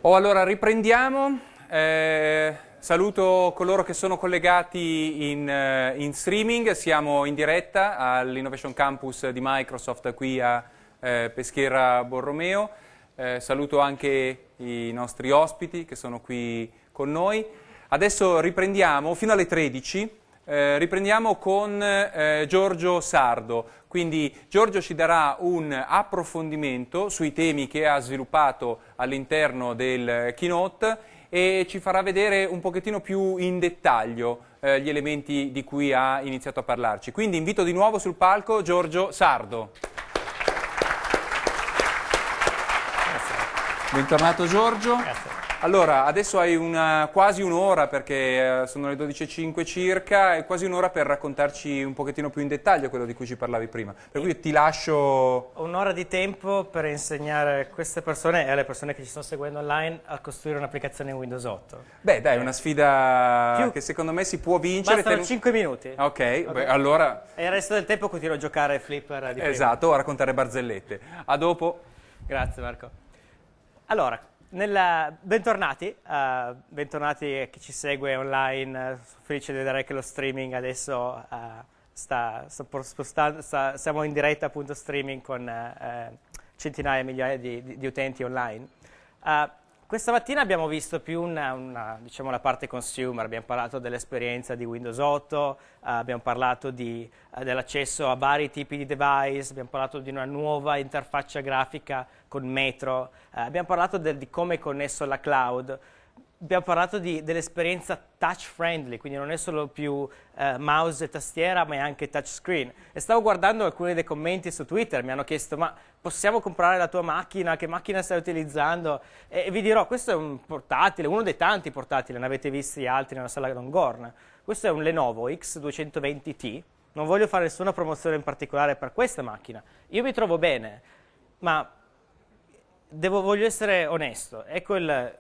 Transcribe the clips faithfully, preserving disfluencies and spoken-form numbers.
Oh, allora riprendiamo. Eh, saluto coloro che sono collegati in, eh, in streaming. Siamo in diretta all'Innovation Campus di Microsoft qui a eh, Peschiera Borromeo. Eh, saluto anche i nostri ospiti che sono qui con noi. Adesso riprendiamo fino alle tredici. Eh, riprendiamo con eh, Giorgio Sardo. Quindi Giorgio ci darà un approfondimento sui temi che ha sviluppato all'interno del keynote e ci farà vedere un pochettino più in dettaglio eh, gli elementi di cui ha iniziato a parlarci. Quindi invito di nuovo sul palco Giorgio Sardo. Grazie. Bentornato Giorgio. Grazie. Allora, adesso hai una, quasi un'ora, perché sono le dodici e cinque circa, e quasi un'ora per raccontarci un pochettino più in dettaglio quello di cui ci parlavi prima. Per cui ti lascio... Un'ora di tempo per insegnare a queste persone e alle persone che ci stanno seguendo online a costruire un'applicazione in Windows otto. Beh, dai, è una sfida Più... che secondo me si può vincere. Bastano ten... cinque minuti. Ok, okay. Beh, allora... E il resto del tempo continuo a giocare ai flipper di prima. Esatto, o a raccontare barzellette. A dopo. Grazie Marco. Allora... Nella... Bentornati, uh, bentornati chi ci segue online, uh, sono felice di vedere che lo streaming adesso uh, sta, sta spostando, sta, siamo in diretta appunto streaming con uh, centinaia, migliaia di, di, di utenti online. Uh, questa mattina abbiamo visto più una, una, diciamo la parte consumer, abbiamo parlato dell'esperienza di Windows otto, uh, abbiamo parlato di, uh, dell'accesso a vari tipi di device, abbiamo parlato di una nuova interfaccia grafica con Metro, uh, abbiamo parlato del, di come è connesso alla cloud, abbiamo parlato dell'esperienza touch friendly, quindi non è solo più uh, mouse e tastiera, ma è anche touchscreen. E stavo guardando alcuni dei commenti su Twitter, mi hanno chiesto ma possiamo comprare la tua macchina, che macchina stai utilizzando? E, e vi dirò, questo è un portatile, uno dei tanti portatili, ne avete visti altri nella sala Longorn. Questo è un Lenovo X duecentoventi T, non voglio fare nessuna promozione in particolare per questa macchina, io mi trovo bene, ma devo, voglio essere onesto, ecco il...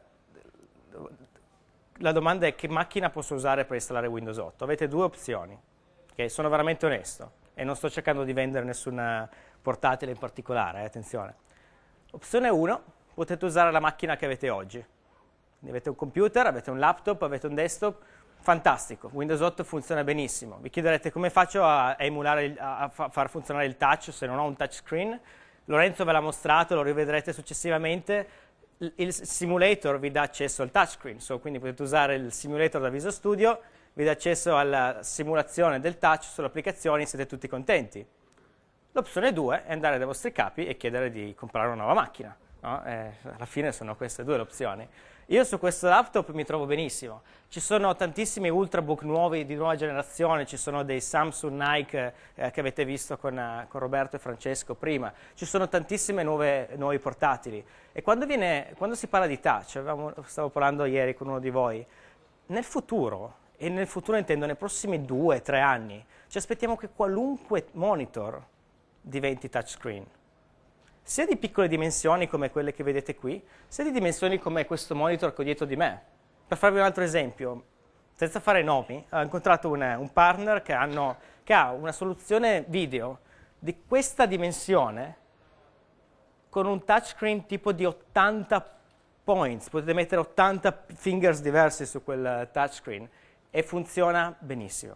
La domanda è che macchina posso usare per installare Windows otto? Avete due opzioni, okay? Sono veramente onesto e non sto cercando di vendere nessun portatile in particolare, eh, attenzione. Opzione uno, potete usare la macchina che avete oggi. Avete un computer, avete un laptop, avete un desktop, fantastico, Windows otto funziona benissimo. Vi chiederete come faccio a emulare, a far funzionare il touch se non ho un touchscreen? Lorenzo ve l'ha mostrato, lo rivedrete successivamente. Il simulator vi dà accesso al touchscreen, so, quindi potete usare il simulator da Visual Studio, vi dà accesso alla simulazione del touch sulle applicazioni, siete tutti contenti. L'opzione due è andare dai vostri capi e chiedere di comprare una nuova macchina, no? eh, alla fine sono queste due le opzioni. Io su questo laptop mi trovo benissimo, ci sono tantissimi ultrabook nuovi di nuova generazione, ci sono dei Samsung Nike eh, che avete visto con, uh, con Roberto e Francesco prima, ci sono tantissime nuove, nuovi portatili e quando, viene, quando si parla di touch, avevamo, stavo parlando ieri con uno di voi, nel futuro, e nel futuro intendo nei prossimi due tre anni, ci aspettiamo che qualunque monitor diventi touchscreen. Sia di piccole dimensioni come quelle che vedete qui, sia di dimensioni come questo monitor che ho dietro di me. Per farvi un altro esempio, senza fare nomi, ho incontrato un, un partner che, hanno, che ha una soluzione video di questa dimensione con un touchscreen tipo di ottanta points, potete mettere ottanta fingers diversi su quel touchscreen e funziona benissimo.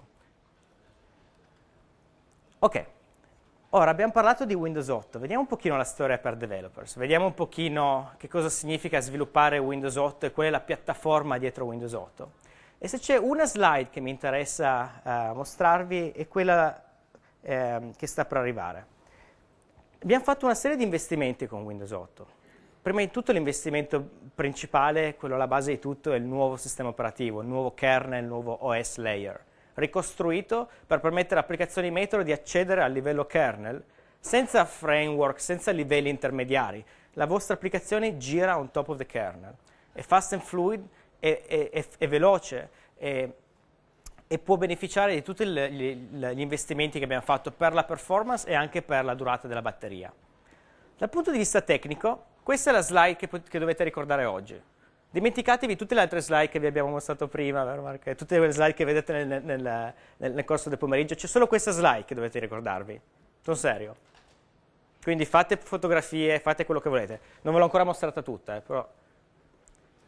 Ok. Ora, abbiamo parlato di Windows otto, vediamo un pochino la storia per developers, vediamo un pochino che cosa significa sviluppare Windows otto e qual è la piattaforma dietro Windows otto. E se c'è una slide che mi interessa uh, mostrarvi è quella uh, che sta per arrivare. Abbiamo fatto una serie di investimenti con Windows otto. Prima di tutto l'investimento principale, quello alla base di tutto, è il nuovo sistema operativo, il nuovo kernel, il nuovo O S layer, ricostruito per permettere applicazioni Metro di accedere al livello kernel senza framework, senza livelli intermediari. La vostra applicazione gira on top of the kernel. È fast and fluid, è, è, è, è veloce è, e può beneficiare di tutti gli, gli investimenti che abbiamo fatto per la performance e anche per la durata della batteria. Dal punto di vista tecnico, questa è la slide che, che dovete ricordare oggi. Dimenticatevi tutte le altre slide che vi abbiamo mostrato prima, tutte le slide che vedete nel, nel, nel, nel corso del pomeriggio, c'è solo questa slide che dovete ricordarvi, sono serio. Quindi fate fotografie, fate quello che volete. Non ve l'ho ancora mostrata tutta, eh, però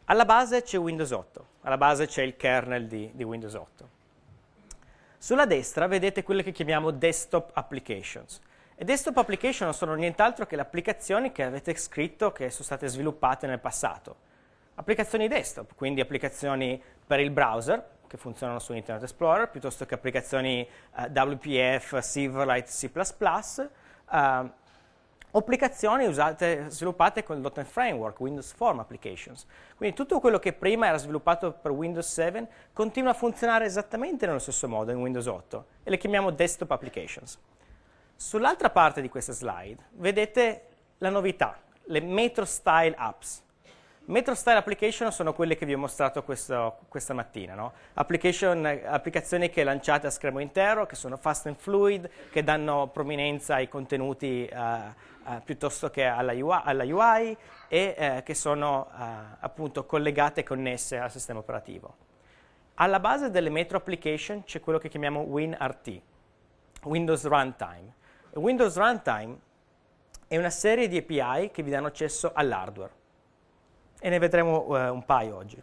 Alla base c'è Windows otto, alla base c'è il kernel di, di Windows otto. Sulla destra vedete quelle che chiamiamo desktop applications. E desktop application non sono nient'altro che le applicazioni che avete scritto, che sono state sviluppate nel passato. Applicazioni desktop, quindi applicazioni per il browser, che funzionano su Internet Explorer, piuttosto che applicazioni uh, W P F, Silverlight, C plus plus, uh, o applicazioni usate, sviluppate con il .NET Framework, Windows Form Applications. Quindi tutto quello che prima era sviluppato per Windows sette continua a funzionare esattamente nello stesso modo in Windows otto e le chiamiamo Desktop Applications. Sull'altra parte di questa slide vedete la novità, le Metro Style Apps. Metro Style Application sono quelle che vi ho mostrato questo, questa mattina, no? Application, applicazioni che lanciate a schermo intero, che sono fast and fluid, che danno prominenza ai contenuti uh, uh, piuttosto che alla U I, alla U I e uh, che sono uh, appunto collegate e connesse al sistema operativo. Alla base delle Metro Application c'è quello che chiamiamo WinRT, Windows Runtime. Windows Runtime è una serie di A P I che vi danno accesso all'hardware. E ne vedremo uh, un paio oggi.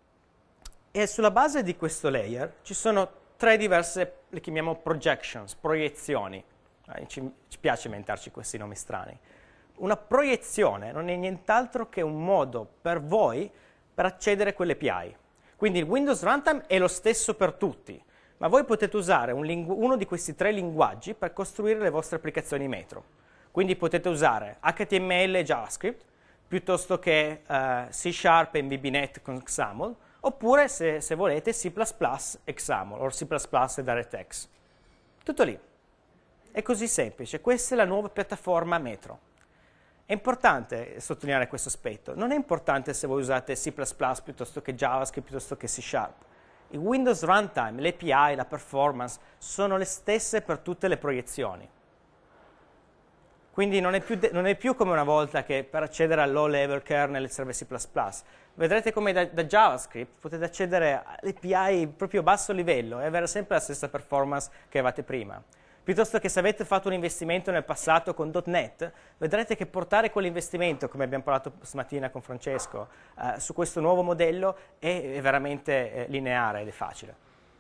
E sulla base di questo layer ci sono tre diverse, le chiamiamo projections, proiezioni. Eh, ci, ci piace inventarci questi nomi strani. Una proiezione non è nient'altro che un modo per voi per accedere a quelle A P I. Quindi il Windows Runtime è lo stesso per tutti, ma voi potete usare un uno di questi tre linguaggi per costruire le vostre applicazioni Metro. Quindi potete usare H T M L e JavaScript, piuttosto che uh, C Sharp e M V B net con XAML, oppure se, se volete C plus plus e XAML, o C plus plus e DirectX. Tutto lì. È così semplice, questa è la nuova piattaforma Metro. È importante sottolineare questo aspetto, non è importante se voi usate C plus plus piuttosto che JavaScript, piuttosto che C Sharp. Il Windows Runtime, le A P I, la performance sono le stesse per tutte le proiezioni. Quindi non è, più non è più come una volta che per accedere al low level kernel serve C plus plus. Vedrete come da, da JavaScript potete accedere alle A P I proprio a basso livello e avere sempre la stessa performance che avevate prima. Piuttosto che se avete fatto un investimento nel passato con .NET, vedrete che portare quell'investimento, come abbiamo parlato stamattina con Francesco, eh, su questo nuovo modello è, è veramente eh, lineare ed è facile.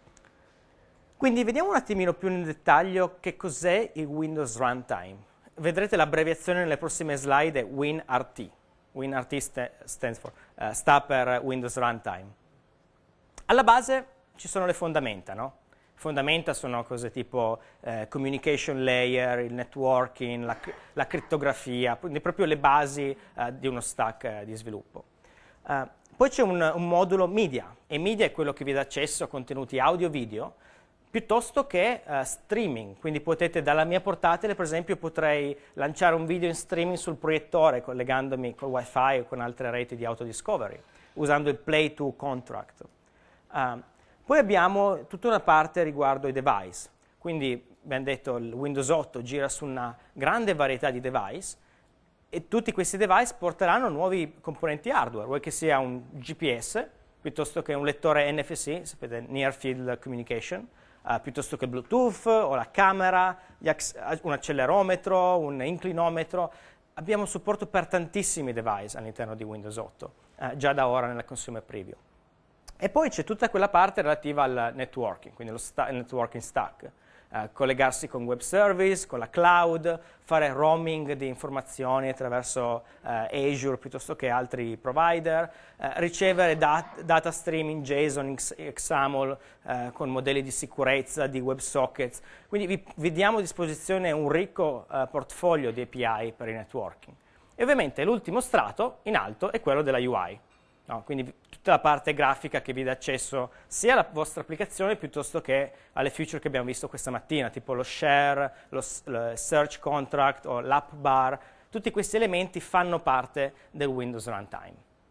Quindi vediamo un attimino più nel dettaglio che cos'è il Windows Runtime. Vedrete l'abbreviazione nelle prossime slide è WinRT. WinRT st stands for, uh, sta per Windows Runtime. Alla base ci sono le fondamenta, no? Le fondamenta sono cose tipo eh, communication layer, il networking, la, la crittografia, quindi proprio le basi uh, di uno stack uh, di sviluppo. Uh, poi c'è un, un modulo media, e media è quello che vi dà accesso a contenuti audio-video, piuttosto che uh, streaming, quindi potete dalla mia portatile per esempio potrei lanciare un video in streaming sul proiettore collegandomi col wifi o con altre reti di autodiscovery usando il Play to Contract. Uh, poi abbiamo tutta una parte riguardo i device, quindi abbiamo detto il Windows otto gira su una grande varietà di device e tutti questi device porteranno nuovi componenti hardware, vuoi che sia un G P S piuttosto che un lettore N F C, sapete Near Field Communication, Uh, piuttosto che Bluetooth o la camera, un accelerometro, un inclinometro. Abbiamo supporto per tantissimi device all'interno di Windows otto, uh, già da ora nella Consumer Preview. E poi c'è tutta quella parte relativa al networking, quindi lo sta networking stack. Uh, collegarsi con web service, con la cloud, fare roaming di informazioni attraverso uh, Azure piuttosto che altri provider, uh, ricevere dat data streaming JSON, X AML uh, con modelli di sicurezza, di WebSockets. Quindi vi, vi diamo a disposizione un ricco uh, portfolio di A P I per il networking. E ovviamente l'ultimo strato in alto è quello della U I. No, quindi tutta la parte grafica che vi dà accesso sia alla vostra applicazione piuttosto che alle feature che abbiamo visto questa mattina, tipo lo share, lo, lo search contract o l'app bar. Tutti questi elementi fanno parte del Windows Runtime.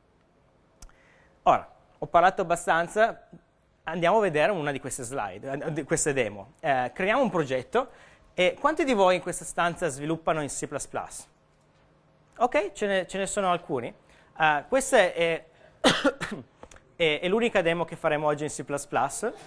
Ora, ho parlato abbastanza, andiamo a vedere una di queste slide, di queste demo. Eh, creiamo un progetto e quanti di voi in questa stanza sviluppano in C plus plus? Ok, ce ne, ce ne sono alcuni. Uh, questa è è, è l'unica demo che faremo oggi in C plus plus, uh,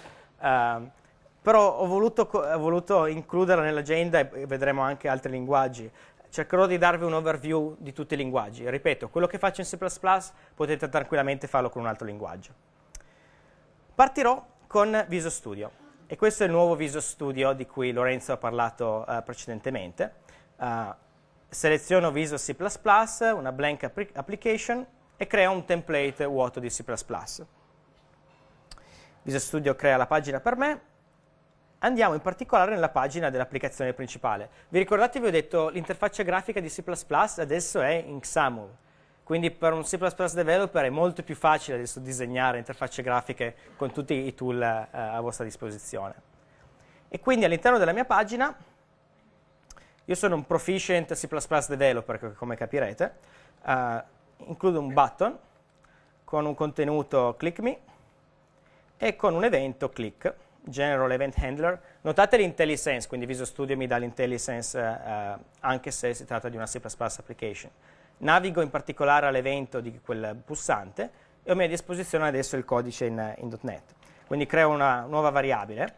però ho voluto, ho voluto includerla nell'agenda e vedremo anche altri linguaggi. cercherò di darvi un overview di tutti i linguaggi. Ripeto, quello che faccio in C plus plus potete tranquillamente farlo con un altro linguaggio. Partirò con Visual Studio, e questo è il nuovo Visual Studio di cui Lorenzo ha parlato uh, precedentemente. Uh, seleziono Visual C plus plus, una blank app application, e creo un template vuoto di C plus plus. Visual Studio crea la pagina per me. Andiamo in particolare nella pagina dell'applicazione principale. Vi ricordate, vi ho detto, l'interfaccia grafica di C plus plus adesso è in XAML. Quindi per un C plus plus developer è molto più facile adesso disegnare interfacce grafiche con tutti i tool eh, a vostra disposizione. E quindi all'interno della mia pagina, io sono un proficient C plus plus developer, come capirete, eh, includo un button con un contenuto click me e con un evento click. General Event Handler. Notate l'IntelliSense, quindi Visual Studio mi dà l'IntelliSense eh, anche se si tratta di una C plus plus application. Navigo in particolare all'evento di quel pulsante e ho a mia disposizione adesso il codice in, in .NET. Quindi creo una nuova variabile,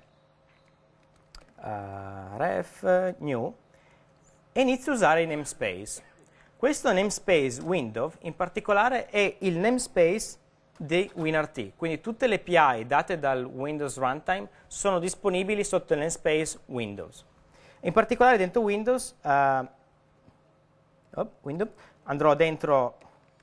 uh, ref new, e inizio a usare i namespace. Questo namespace window in particolare è il namespace di WinRT, quindi tutte le A P I date dal Windows Runtime sono disponibili sotto il namespace Windows. In particolare dentro Windows, uh, oh, window, andrò dentro,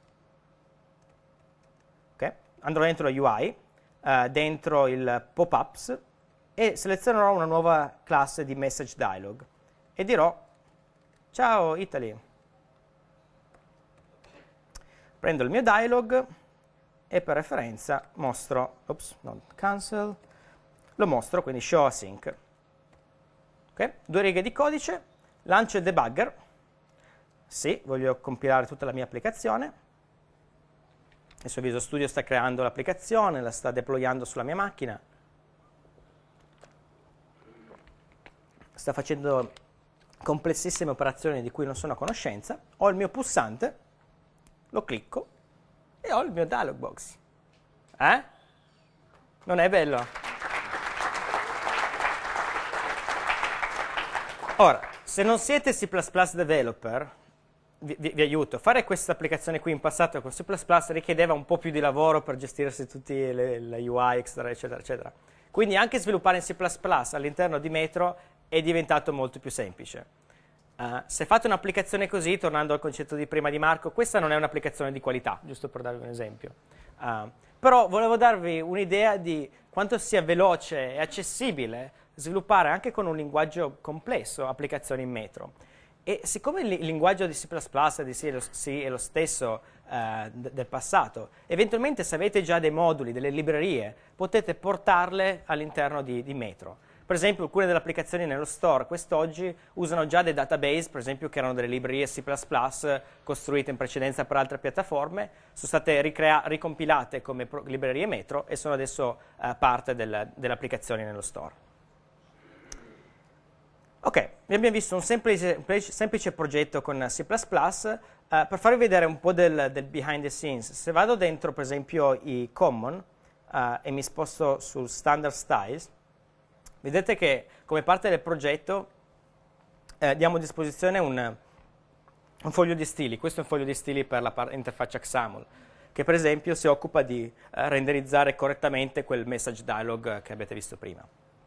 okay, andrò dentro la U I, uh, dentro il pop-ups e selezionerò una nuova classe di message dialog e dirò ciao Italy. Prendo il mio dialog e per referenza mostro, oops, non cancel, lo mostro, quindi show async. Okay? Due righe di codice, lancio il debugger, sì, voglio compilare tutta la mia applicazione, adesso Visual Studio sta creando l'applicazione, la sta deployando sulla mia macchina, sta facendo complessissime operazioni di cui non sono a conoscenza, ho il mio pulsante, lo clicco, e ho il mio dialog box. Eh? Non è bello? Ora, se non siete C plus plus developer, vi, vi, vi aiuto. Fare questa applicazione qui in passato con C plus plus richiedeva un po' più di lavoro per gestirsi tutte le, le U I, eccetera, eccetera, eccetera. Quindi anche sviluppare in C plus plus all'interno di Metro è diventato molto più semplice. Uh, se fate un'applicazione così, tornando al concetto di prima di Marco, questa non è un'applicazione di qualità, giusto per darvi un esempio. Uh, però volevo darvi un'idea di quanto sia veloce e accessibile sviluppare anche con un linguaggio complesso applicazioni in Metro. E siccome il linguaggio di C plus plus e di C è lo stesso uh, del passato, eventualmente se avete già dei moduli, delle librerie, potete portarle all'interno di, di Metro. Per esempio, alcune delle applicazioni nello store quest'oggi usano già dei database, per esempio, che erano delle librerie C plus plus costruite in precedenza per altre piattaforme, sono state ricompilate come librerie Metro e sono adesso uh, parte del, delle applicazioni nello store. Ok, vi abbiamo visto un semplice, semplice progetto con C plus plus. Uh, per farvi vedere un po' del, del behind the scenes, se vado dentro, per esempio, i common uh, e mi sposto sul standard styles, vedete che come parte del progetto eh, diamo a disposizione un, un foglio di stili. Questo è un foglio di stili per l'interfaccia XAML, che per esempio si occupa di eh, renderizzare correttamente quel message dialog che avete visto prima.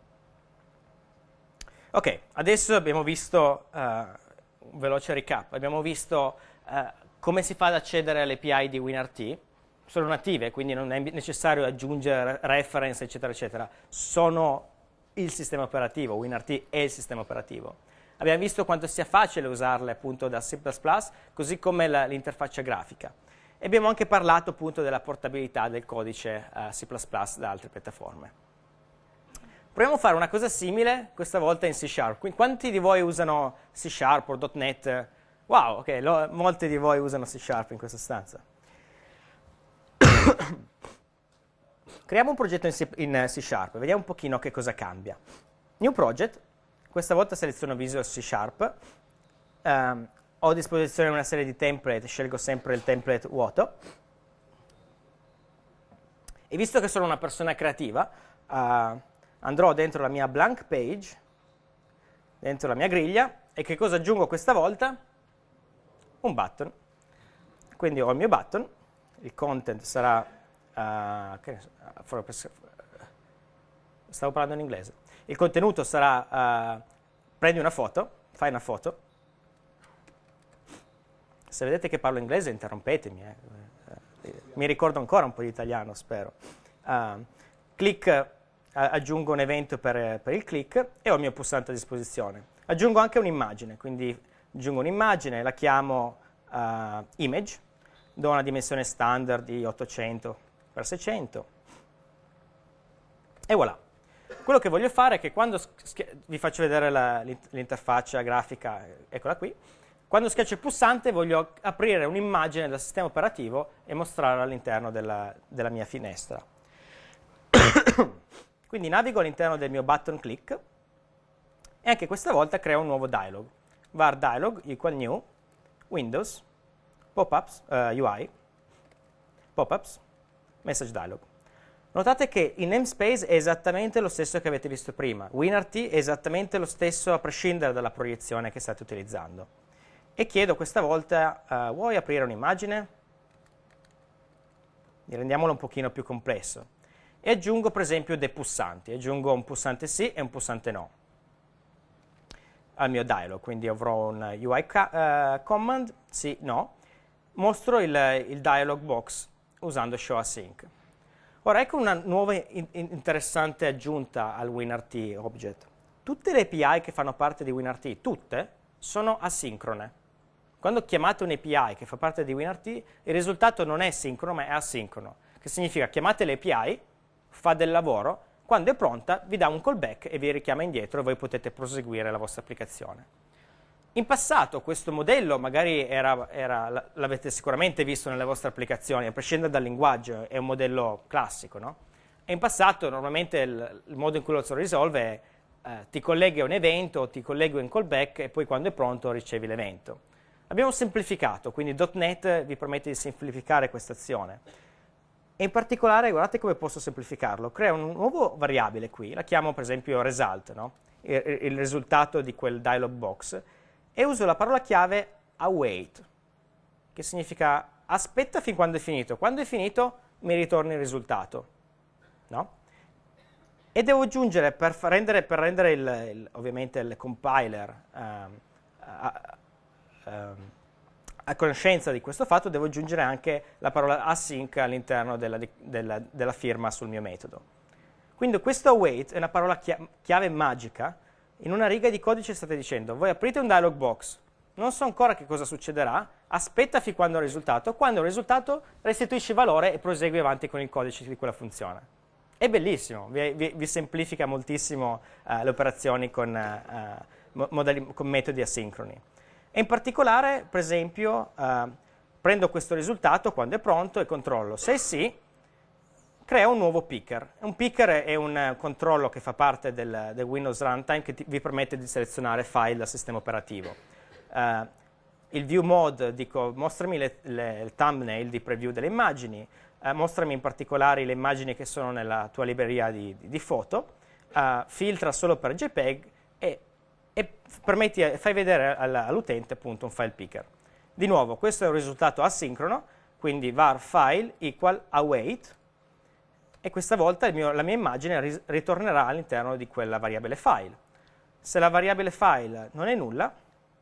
Ok, adesso abbiamo visto uh, un veloce recap. Abbiamo visto uh, come si fa ad accedere alle A P I di WinRT. Sono native, quindi non è necessario aggiungere reference, eccetera, eccetera. Sono il sistema operativo, WinRT è il sistema operativo. Abbiamo visto quanto sia facile usarle appunto da C plus plus, così come l'interfaccia grafica. E abbiamo anche parlato appunto della portabilità del codice uh, C plus plus da altre piattaforme. Proviamo a fare una cosa simile, questa volta in C Sharp. Quindi, quanti di voi usano C Sharp o .NET? Wow, ok, lo, molti di voi usano C Sharp in questa stanza. Creiamo un progetto in C, in C Sharp, vediamo un pochino che cosa cambia. New project, questa volta seleziono Visual C Sharp, um, ho a disposizione una serie di template, scelgo sempre il template vuoto, e visto che sono una persona creativa, uh, andrò dentro la mia blank page, dentro la mia griglia, e che cosa aggiungo questa volta? un button. Quindi ho il mio button, il content sarà, uh, che ne so, for, stavo parlando in inglese, il contenuto sarà, uh, prendi una foto, fai una foto, se vedete che parlo inglese interrompetemi, eh. Mi ricordo ancora un po' di italiano, spero. Uh, click, uh, aggiungo un evento per, per il click e ho il mio pulsante a disposizione. Aggiungo anche un'immagine, quindi aggiungo un'immagine, la chiamo uh, image, do una dimensione standard di ottocento per seicento e voilà. Quello che voglio fare è che quando vi faccio vedere l'interfaccia grafica, eccola qui, quando schiaccio il pulsante voglio aprire un'immagine del sistema operativo e mostrarla all'interno della, della mia finestra. Quindi navigo all'interno del mio button click e anche questa volta creo un nuovo dialog. var dialog equal new, Windows, pop-ups, uh, U I, pop-ups, message dialog. Notate che il namespace è esattamente lo stesso che avete visto prima. WinRT è esattamente lo stesso a prescindere dalla proiezione che state utilizzando. E chiedo questa volta, uh, vuoi aprire un'immagine? Rendiamolo un pochino più complesso. E aggiungo per esempio dei pulsanti. Aggiungo un pulsante sì e un pulsante no al mio dialog. Quindi avrò un U I uh, command, sì, no. Mostro il, il dialog box usando show async. Ora ecco una nuova in interessante aggiunta al WinRT object. Tutte le A P I che fanno parte di WinRT, tutte, sono asincrone. Quando chiamate un'A P I che fa parte di WinRT, il risultato non è sincrono ma è asincrono, che significa chiamate l'A P I, fa del lavoro, quando è pronta vi dà un callback e vi richiama indietro e voi potete proseguire la vostra applicazione. In passato questo modello magari era, era, l'avete sicuramente visto nelle vostre applicazioni, a prescindere dal linguaggio, è un modello classico, no? E in passato normalmente il, il modo in cui lo si risolve è eh, ti colleghi a un evento, ti colleghi a un callback e poi quando è pronto ricevi l'evento. Abbiamo semplificato, quindi .NET vi permette di semplificare questa azione. E in particolare, guardate come posso semplificarlo. Creo un nuovo variabile qui, la chiamo per esempio result, no? il, il risultato di quel dialog box, e uso la parola chiave await, che significa aspetta fin quando è finito. Quando è finito mi ritorni il risultato. No? E devo aggiungere, per rendere, per rendere il, il, ovviamente il compiler um, a, a, a conoscenza di questo fatto, devo aggiungere anche la parola async all'interno della, della, della firma sul mio metodo. Quindi questo await è una parola chiave magica. In una riga di codice state dicendo, voi aprite un dialog box, non so ancora che cosa succederà, aspetta fin quando il risultato, quando il risultato restituisci valore e prosegui avanti con il codice di quella funzione. È bellissimo, vi, vi, vi semplifica moltissimo uh, le operazioni con, uh, modali, con metodi asincroni. E in particolare, per esempio, uh, prendo questo risultato quando è pronto e controllo. Se sì, creo un nuovo picker. Un picker è un controllo che fa parte del, del Windows Runtime che ti, vi permette di selezionare file dal sistema operativo. Uh, il view mode, dico, mostrami le, le, il thumbnail di preview delle immagini, uh, mostrami in particolare le immagini che sono nella tua libreria di, di, di foto, uh, filtra solo per JPEG e, e permetti, fai vedere all'utente appunto un file picker. Di nuovo, questo è un risultato asincrono, quindi var file equal await, e questa volta il mio, la mia immagine ritornerà all'interno di quella variabile file. Se la variabile file non è nulla,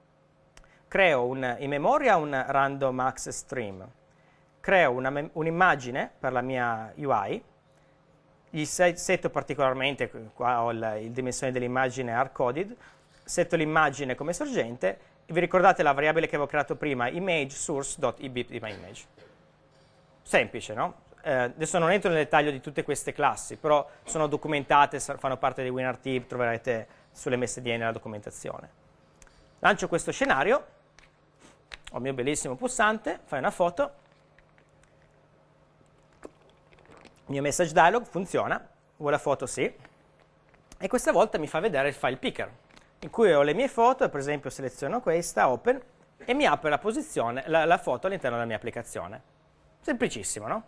creo un, in memoria un random access stream, creo un'immagine per la mia U I, gli setto particolarmente, qua ho la il dimensione dell'immagine hardcoded, setto l'immagine come sorgente, e vi ricordate la variabile che avevo creato prima, image source.ibimage. Semplice, no? Eh, adesso non entro nel dettaglio di tutte queste classi, però sono documentate, fanno parte di WinRT, troverete sull'M S D N la documentazione. Lancio questo scenario, ho il mio bellissimo pulsante, fai una foto, il mio message dialog funziona, vuoi la foto? Sì, e questa volta mi fa vedere il file picker, in cui ho le mie foto, per esempio seleziono questa, open, e mi apre la, posizione, la, la foto all'interno della mia applicazione. Semplicissimo, no?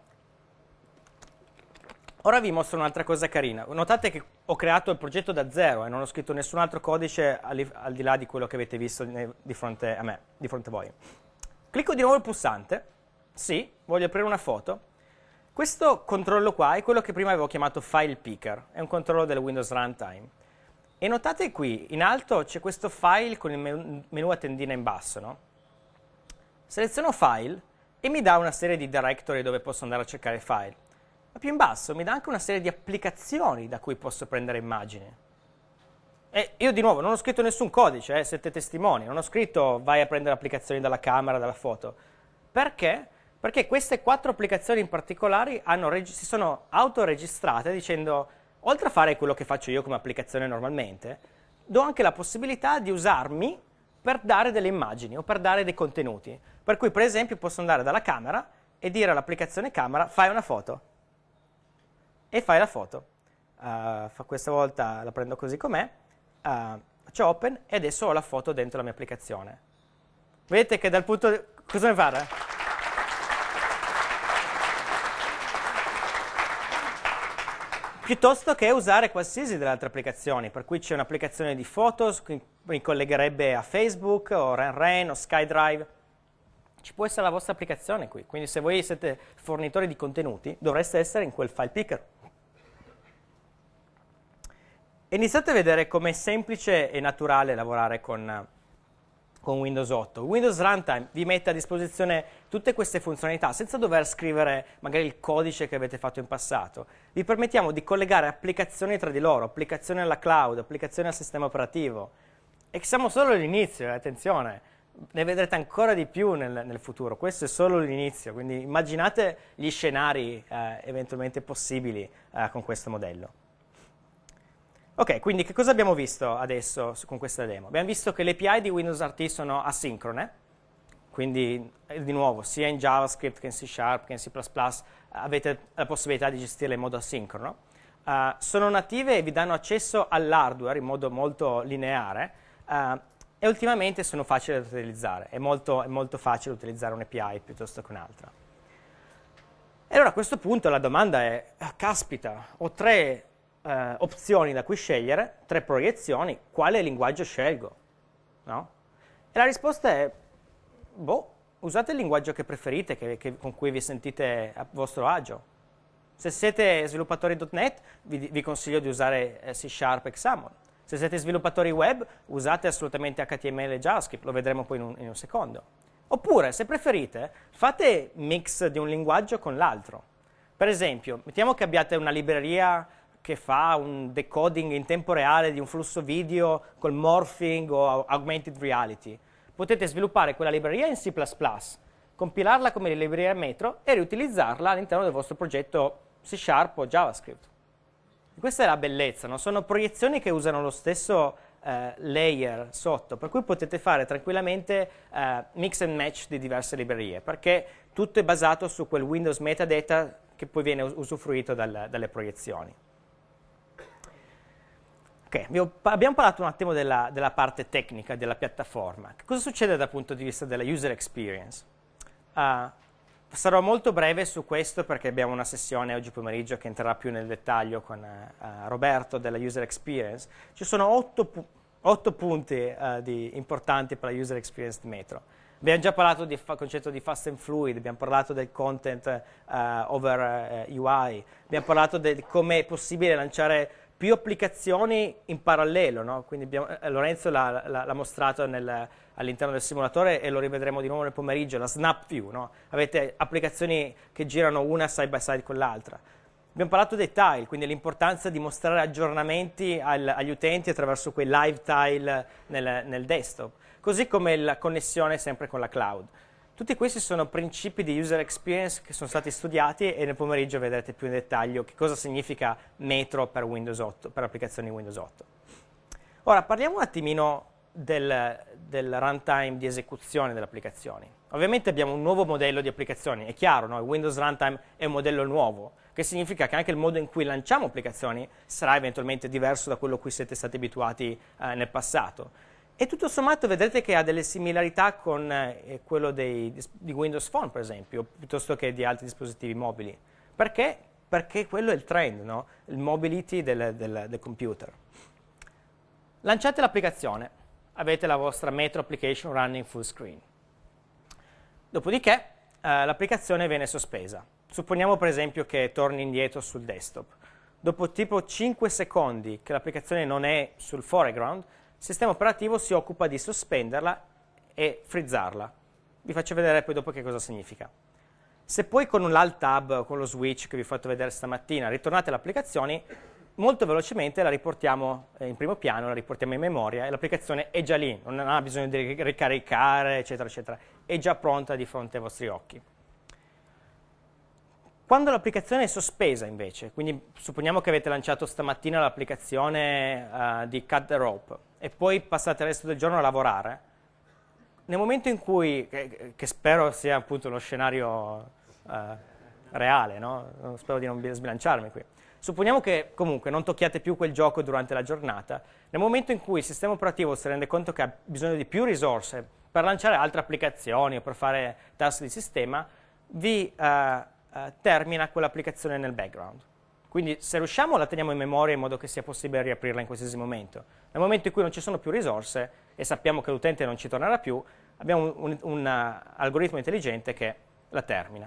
Ora vi mostro un'altra cosa carina. Notate che ho creato il progetto da zero e non ho scritto nessun altro codice al, al di là di quello che avete visto di fronte a me, di fronte a voi. Clicco di nuovo il pulsante, sì, voglio aprire una foto. Questo controllo qua è quello che prima avevo chiamato file picker, è un controllo del Windows Runtime. E notate qui, in alto c'è questo file con il menu, menu a tendina in basso, no? Seleziono file e mi dà una serie di directory dove posso andare a cercare file. Ma più in basso mi dà anche una serie di applicazioni da cui posso prendere immagini. E io di nuovo non ho scritto nessun codice, eh, siete testimoni, non ho scritto vai a prendere applicazioni dalla camera, dalla foto. Perché? Perché queste quattro applicazioni in particolare hanno si sono autoregistrate dicendo, oltre a fare quello che faccio io come applicazione normalmente, do anche la possibilità di usarmi per dare delle immagini o per dare dei contenuti. Per cui, per esempio, posso andare dalla camera e dire all'applicazione camera, fai una foto. E fai la foto. Uh, questa volta la prendo così com'è, uh, faccio open e adesso ho la foto dentro la mia applicazione. Vedete che dal punto di... Cosa mi pare? Piuttosto che usare qualsiasi delle altre applicazioni, per cui c'è un'applicazione di Photos che mi collegherebbe a Facebook o RenRen o SkyDrive, ci può essere la vostra applicazione qui, quindi se voi siete fornitori di contenuti dovreste essere in quel file picker. E iniziate a vedere com'è semplice e naturale lavorare con, con Windows otto. Windows Runtime vi mette a disposizione tutte queste funzionalità senza dover scrivere magari il codice che avete fatto in passato. Vi permettiamo di collegare applicazioni tra di loro, applicazioni alla cloud, applicazioni al sistema operativo. E siamo solo all'inizio, eh, attenzione, ne vedrete ancora di più nel, nel futuro. Questo è solo l'inizio, quindi immaginate gli scenari eh, eventualmente possibili eh, con questo modello. Ok, quindi che cosa abbiamo visto adesso con questa demo? Abbiamo visto che le A P I di Windows R T sono asincrone, quindi di nuovo sia in JavaScript che in C Sharp che in C plus plus avete la possibilità di gestirle in modo asincrono. Uh, sono native e vi danno accesso all'hardware in modo molto lineare uh, e ultimamente sono facili da utilizzare, è molto, è molto facile utilizzare un'A P I piuttosto che un'altra. E allora a questo punto la domanda è, caspita, ho tre Uh, opzioni da cui scegliere, tre proiezioni, quale linguaggio scelgo? No? E la risposta è, boh, usate il linguaggio che preferite, che, che, con cui vi sentite a vostro agio. Se siete sviluppatori .NET, vi, vi consiglio di usare eh, C Sharp e XAML. Se siete sviluppatori web, usate assolutamente H T M L e JavaScript, lo vedremo poi in un, in un secondo. Oppure, se preferite, fate mix di un linguaggio con l'altro. Per esempio, mettiamo che abbiate una libreria che fa un decoding in tempo reale di un flusso video col morphing o augmented reality. Potete sviluppare quella libreria in C plus plus, compilarla come libreria Metro e riutilizzarla all'interno del vostro progetto C Sharp o JavaScript. E questa è la bellezza, no? Sono proiezioni che usano lo stesso eh, layer sotto, per cui potete fare tranquillamente eh, mix and match di diverse librerie, perché tutto è basato su quel Windows metadata che poi viene usufruito dal, dalle proiezioni. Ok, abbiamo parlato un attimo della, della parte tecnica della piattaforma. Che cosa succede dal punto di vista della user experience? Uh, sarò molto breve su questo perché abbiamo una sessione oggi pomeriggio che entrerà più nel dettaglio con uh, Roberto della user experience. Ci sono otto, pu otto punti uh, di, importanti per la user experience di Metro. Abbiamo già parlato del concetto di fast and fluid, abbiamo parlato del content uh, over uh, U I, abbiamo parlato di come è possibile lanciare più applicazioni in parallelo, no? Quindi abbiamo, eh, Lorenzo l'ha mostrato all'interno del simulatore e lo rivedremo di nuovo nel pomeriggio, la snap view, no? Avete applicazioni che girano una side by side con l'altra. Abbiamo parlato dei tile, quindi l'importanza di mostrare aggiornamenti al, agli utenti attraverso quei live tile nel, nel desktop, così come la connessione sempre con la cloud. Tutti questi sono principi di user experience che sono stati studiati e nel pomeriggio vedrete più in dettaglio che cosa significa Metro per Windows otto, per applicazioni Windows otto. Ora parliamo un attimino del, del runtime di esecuzione delle applicazioni. Ovviamente abbiamo un nuovo modello di applicazioni, è chiaro, no? Il Windows Runtime è un modello nuovo, che significa che anche il modo in cui lanciamo applicazioni sarà eventualmente diverso da quello a cui siete stati abituati eh, nel passato. E tutto sommato vedrete che ha delle similarità con eh, quello dei, di Windows Phone, per esempio, piuttosto che di altri dispositivi mobili. Perché? Perché quello è il trend, no? Il mobility del, del, del computer. Lanciate l'applicazione, avete la vostra Metro application running full screen. Dopodiché eh, l'applicazione viene sospesa. Supponiamo per esempio che torni indietro sul desktop. Dopo tipo cinque secondi che l'applicazione non è sul foreground, il sistema operativo si occupa di sospenderla e frizzarla. Vi faccio vedere poi dopo che cosa significa. Se poi con l'Alt Tab, con lo switch che vi ho fatto vedere stamattina, ritornate alle applicazioni, molto velocemente la riportiamo in primo piano, la riportiamo in memoria e l'applicazione è già lì, non ha bisogno di ricaricare, eccetera, eccetera. È già pronta di fronte ai vostri occhi. Quando l'applicazione è sospesa invece, quindi supponiamo che avete lanciato stamattina l'applicazione uh, di Cut the Rope e poi passate il resto del giorno a lavorare, nel momento in cui, che, che spero sia appunto lo scenario uh, reale, no? Spero di non sbilanciarmi qui, supponiamo che comunque non tocchiate più quel gioco durante la giornata, nel momento in cui il sistema operativo si rende conto che ha bisogno di più risorse per lanciare altre applicazioni o per fare task di sistema, vi uh, uh, termina quell'applicazione nel background. Quindi se riusciamo la teniamo in memoria in modo che sia possibile riaprirla in qualsiasi momento. Nel momento in cui non ci sono più risorse e sappiamo che l'utente non ci tornerà più, abbiamo un, un, un uh, algoritmo intelligente che la termina.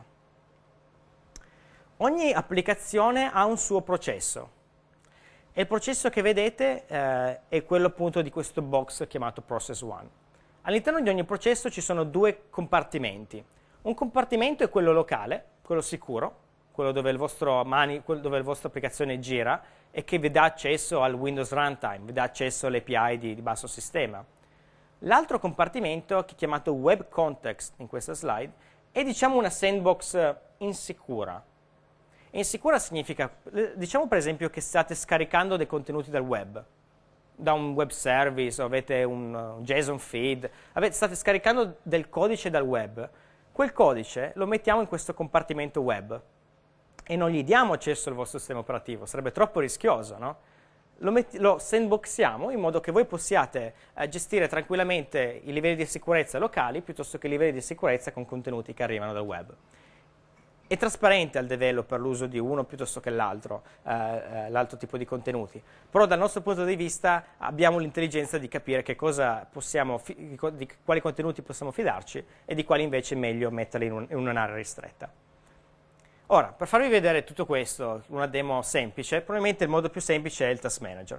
Ogni applicazione ha un suo processo e il processo che vedete eh, è quello appunto di questo box chiamato process one. All'interno di ogni processo ci sono due compartimenti. Un compartimento è quello locale, quello sicuro, quello dove il vostro mani, quello dove la vostra applicazione gira e che vi dà accesso al Windows Runtime, vi dà accesso alle A P I di, di basso sistema. L'altro compartimento, che è chiamato Web Context in questa slide, è diciamo una sandbox insicura. Insicura significa, diciamo per esempio che state scaricando dei contenuti dal web, da un web service o avete un, un JSON feed, avete, state scaricando del codice dal web, quel codice lo mettiamo in questo compartimento web e non gli diamo accesso al vostro sistema operativo, sarebbe troppo rischioso, no? Lo, metti, lo sandboxiamo in modo che voi possiate eh, gestire tranquillamente i livelli di sicurezza locali piuttosto che i livelli di sicurezza con contenuti che arrivano dal web. È trasparente al developer l'uso di uno piuttosto che l'altro, eh, eh, l'altro tipo di contenuti, però dal nostro punto di vista abbiamo l'intelligenza di capire che cosa possiamo, di quali contenuti possiamo fidarci e di quali invece è meglio metterli in, un, in un'area ristretta. Ora, per farvi vedere tutto questo, una demo semplice, probabilmente il modo più semplice è il Task Manager.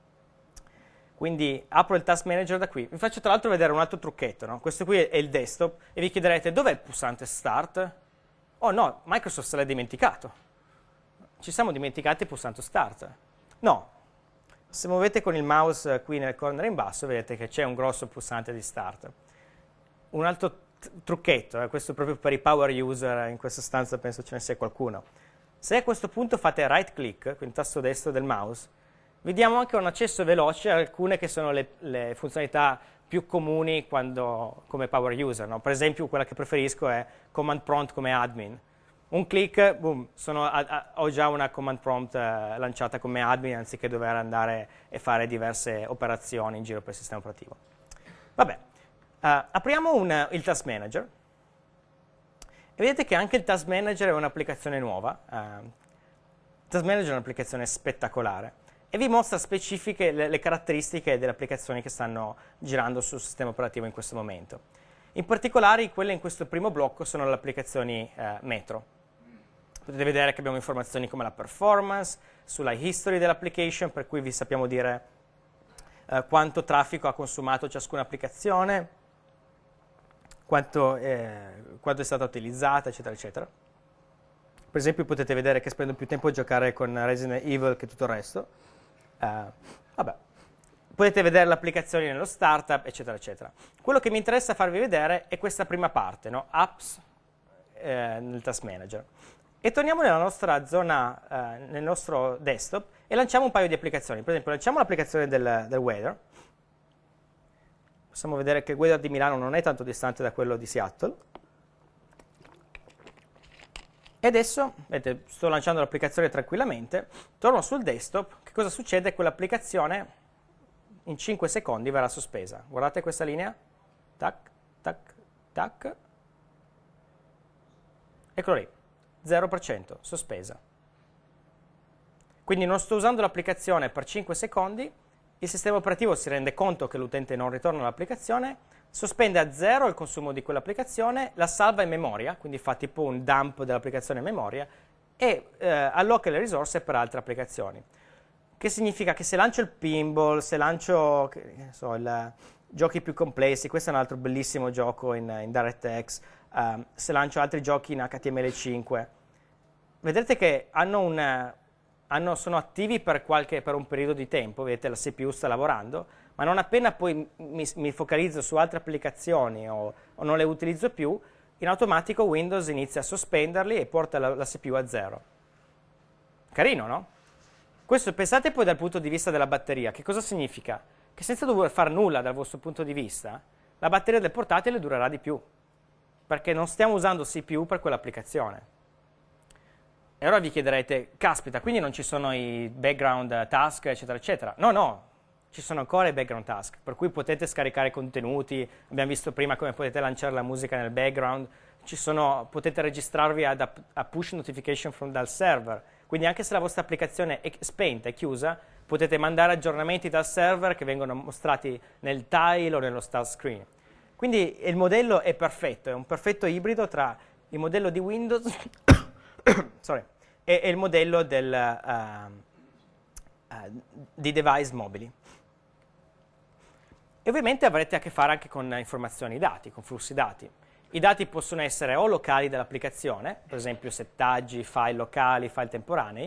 Quindi apro il Task Manager da qui. Vi faccio tra l'altro vedere un altro trucchetto, no? Questo qui è il desktop e vi chiederete dov'è il pulsante Start? Oh no, Microsoft se l'ha dimenticato. Ci siamo dimenticati il pulsante Start. No, se muovete con il mouse qui nel corner in basso vedete che c'è un grosso pulsante di Start. Un altro trucchetto, eh, questo proprio per i power user, in questa stanza penso ce ne sia qualcuno. Se a questo punto fate right click, quindi tasto destro del mouse, vediamo anche un accesso veloce a alcune che sono le, le funzionalità più comuni quando, come power user, no? Per esempio quella che preferisco è command prompt come admin. Un clic, boom, sono, a, a, ho già una command prompt eh, lanciata come admin anziché dover andare e fare diverse operazioni in giro per il sistema operativo. Vabbè, uh, apriamo un, il Task Manager e vedete che anche il Task Manager è un'applicazione nuova. Uh, il Task Manager è un'applicazione spettacolare e vi mostra specifiche le, le caratteristiche delle applicazioni che stanno girando sul sistema operativo in questo momento. In particolare, quelle in questo primo blocco sono le applicazioni eh, Metro. Potete vedere che abbiamo informazioni come la performance, sulla history dell'application, per cui vi sappiamo dire eh, quanto traffico ha consumato ciascuna applicazione, quanto, eh, quanto è stata utilizzata, eccetera, eccetera. Per esempio potete vedere che spendo più tempo a giocare con Resident Evil che tutto il resto. Uh, vabbè. Potete vedere le applicazioni nello startup, eccetera, eccetera. Quello che mi interessa farvi vedere è questa prima parte, no? Apps eh, nel Task Manager. E torniamo nella nostra zona, eh, nel nostro desktop, e lanciamo un paio di applicazioni. Per esempio, lanciamo l'applicazione del, del weather. Possiamo vedere che il weather di Milano non è tanto distante da quello di Seattle. E adesso, vedete, sto lanciando l'applicazione tranquillamente, torno sul desktop, che cosa succede? Quell'applicazione in cinque secondi verrà sospesa. Guardate questa linea, tac, tac, tac, eccolo lì, zero per cento, sospesa. Quindi non sto usando l'applicazione per cinque secondi, il sistema operativo si rende conto che l'utente non ritorna all'applicazione, sospende a zero il consumo di quell'applicazione, la salva in memoria, quindi fa tipo un dump dell'applicazione in memoria, e eh, alloca le risorse per altre applicazioni. Che significa che se lancio il pinball, se lancio che so, il, giochi più complessi, questo è un altro bellissimo gioco in, in DirectX, um, se lancio altri giochi in H T M L cinque, vedrete che hanno un, hanno, sono attivi per, qualche, per un periodo di tempo, vedete la C P U sta lavorando, ma non appena poi mi, mi focalizzo su altre applicazioni o, o non le utilizzo più, in automatico Windows inizia a sospenderli e porta la, la C P U a zero. Carino, no? Questo pensate poi dal punto di vista della batteria. Che cosa significa? Che senza dover fare nulla dal vostro punto di vista, la batteria del portatile durerà di più, perché non stiamo usando C P U per quell'applicazione. E allora vi chiederete, caspita, quindi non ci sono i background task, eccetera, eccetera. No, no, ci sono ancora i background task, per cui potete scaricare contenuti, abbiamo visto prima come potete lanciare la musica nel background, ci sono, potete registrarvi ad a push notification from dal server, quindi anche se la vostra applicazione è spenta, è chiusa, potete mandare aggiornamenti dal server che vengono mostrati nel tile o nello start screen. Quindi il modello è perfetto, è un perfetto ibrido tra il modello di Windows sorry, e, e il modello del, uh, uh, di device mobili. E ovviamente avrete a che fare anche con informazioni dati, con flussi dati. I dati possono essere o locali dell'applicazione, per esempio settaggi, file locali, file temporanei,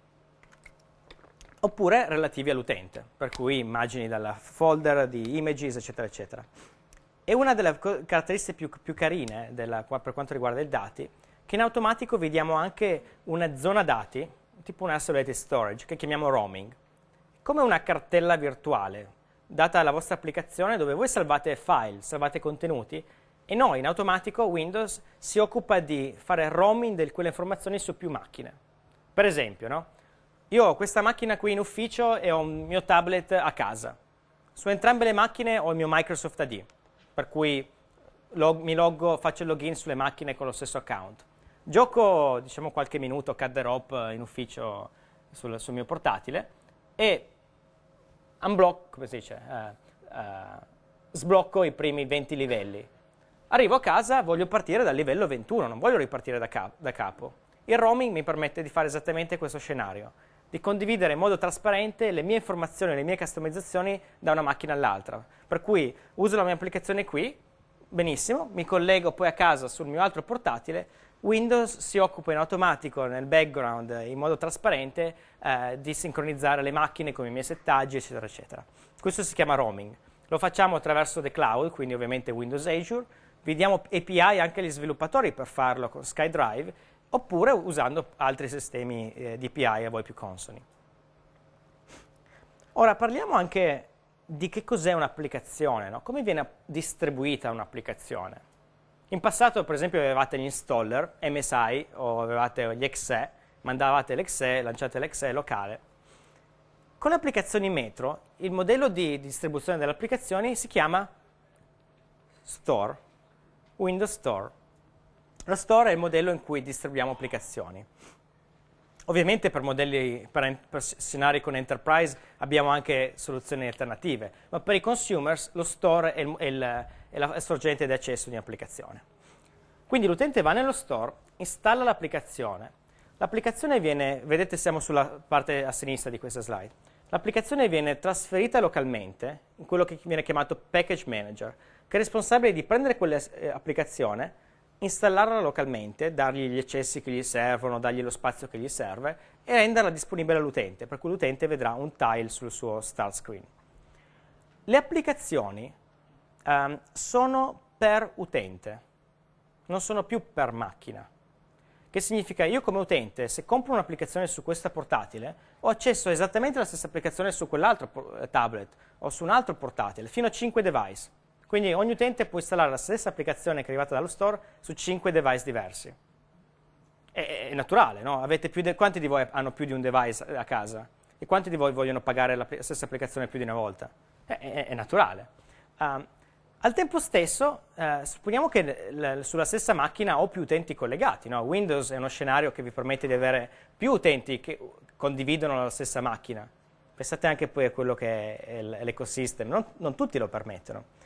oppure relativi all'utente, per cui immagini dal folder di images, eccetera, eccetera. E una delle caratteristiche più, più carine della, per quanto riguarda i dati, che in automatico vediamo anche una zona dati, tipo un isolated storage, che chiamiamo roaming, come una cartella virtuale, data alla vostra applicazione dove voi salvate file, salvate contenuti, e noi in automatico Windows si occupa di fare roaming di quelle informazioni su più macchine. Per esempio, no? Io ho questa macchina qui in ufficio e ho un mio tablet a casa. Su entrambe le macchine ho il mio Microsoft A D, per cui log, mi loggo, faccio il login sulle macchine con lo stesso account. Gioco, diciamo, qualche minuto cat and rope in ufficio sul, sul mio portatile e unblock, come si dice, uh, uh, sblocco i primi venti livelli. Arrivo a casa, voglio partire dal livello ventuno, non voglio ripartire da, cap da capo. Il roaming mi permette di fare esattamente questo scenario, di condividere in modo trasparente le mie informazioni, le mie customizzazioni da una macchina all'altra. Per cui uso la mia applicazione qui, benissimo, mi collego poi a casa sul mio altro portatile, Windows si occupa in automatico nel background in modo trasparente eh, di sincronizzare le macchine con i miei settaggi, eccetera, eccetera. Questo si chiama roaming. Lo facciamo attraverso the cloud, quindi ovviamente Windows Azure. Vi diamo A P I anche agli sviluppatori per farlo con SkyDrive, oppure usando altri sistemi eh, di A P I a voi più consoni. Ora parliamo anche di che cos'è un'applicazione, no? Come viene distribuita un'applicazione. In passato, per esempio, avevate gli installer, M S I, o avevate gli exe, mandavate l'exe, lanciate l'exe locale. Con le applicazioni Metro, il modello di distribuzione delle applicazioni si chiama Store, Windows Store. Lo Store è il modello in cui distribuiamo applicazioni. Ovviamente per modelli, per, per scenari con Enterprise abbiamo anche soluzioni alternative, ma per i consumers lo Store è, il, è, il, è la sorgente di accesso di un'applicazione. Quindi l'utente va nello Store, installa l'applicazione. L'applicazione viene, vedete siamo sulla parte a sinistra di questa slide, l'applicazione viene trasferita localmente in quello che viene chiamato Package Manager, che è responsabile di prendere quell'applicazione, installarla localmente, dargli gli accessi che gli servono, dargli lo spazio che gli serve e renderla disponibile all'utente, per cui l'utente vedrà un tile sul suo start screen. Le applicazioni um, sono per utente, non sono più per macchina. Che significa io come utente, se compro un'applicazione su questa portatile, ho accesso a esattamente alla stessa applicazione su quell'altro tablet o su un altro portatile, fino a cinque device. Quindi ogni utente può installare la stessa applicazione che è arrivata dallo store su cinque device diversi. È, è naturale, no? Avete più quanti di voi hanno più di un device a casa? E quanti di voi vogliono pagare la stessa applicazione più di una volta? È, è, è naturale. Um, al tempo stesso, uh, supponiamo che sulla stessa macchina ho più utenti collegati. No? Windows è uno scenario che vi permette di avere più utenti che condividono la stessa macchina. Pensate anche poi a quello che è l'ecosistema. Non, non tutti lo permettono.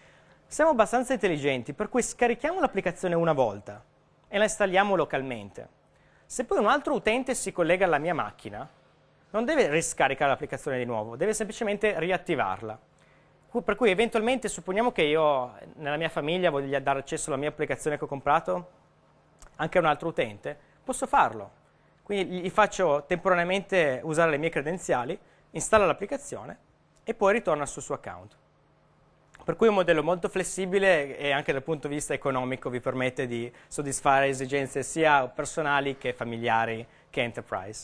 Siamo abbastanza intelligenti, per cui scarichiamo l'applicazione una volta e la installiamo localmente. Se poi un altro utente si collega alla mia macchina, non deve riscaricare l'applicazione di nuovo, deve semplicemente riattivarla. Per cui eventualmente supponiamo che io nella mia famiglia voglia dare accesso alla mia applicazione che ho comprato anche a un altro utente, posso farlo. Quindi gli faccio temporaneamente usare le mie credenziali, installa l'applicazione e poi ritorna sul suo account. Per cui è un modello molto flessibile e anche dal punto di vista economico vi permette di soddisfare esigenze sia personali che familiari che enterprise.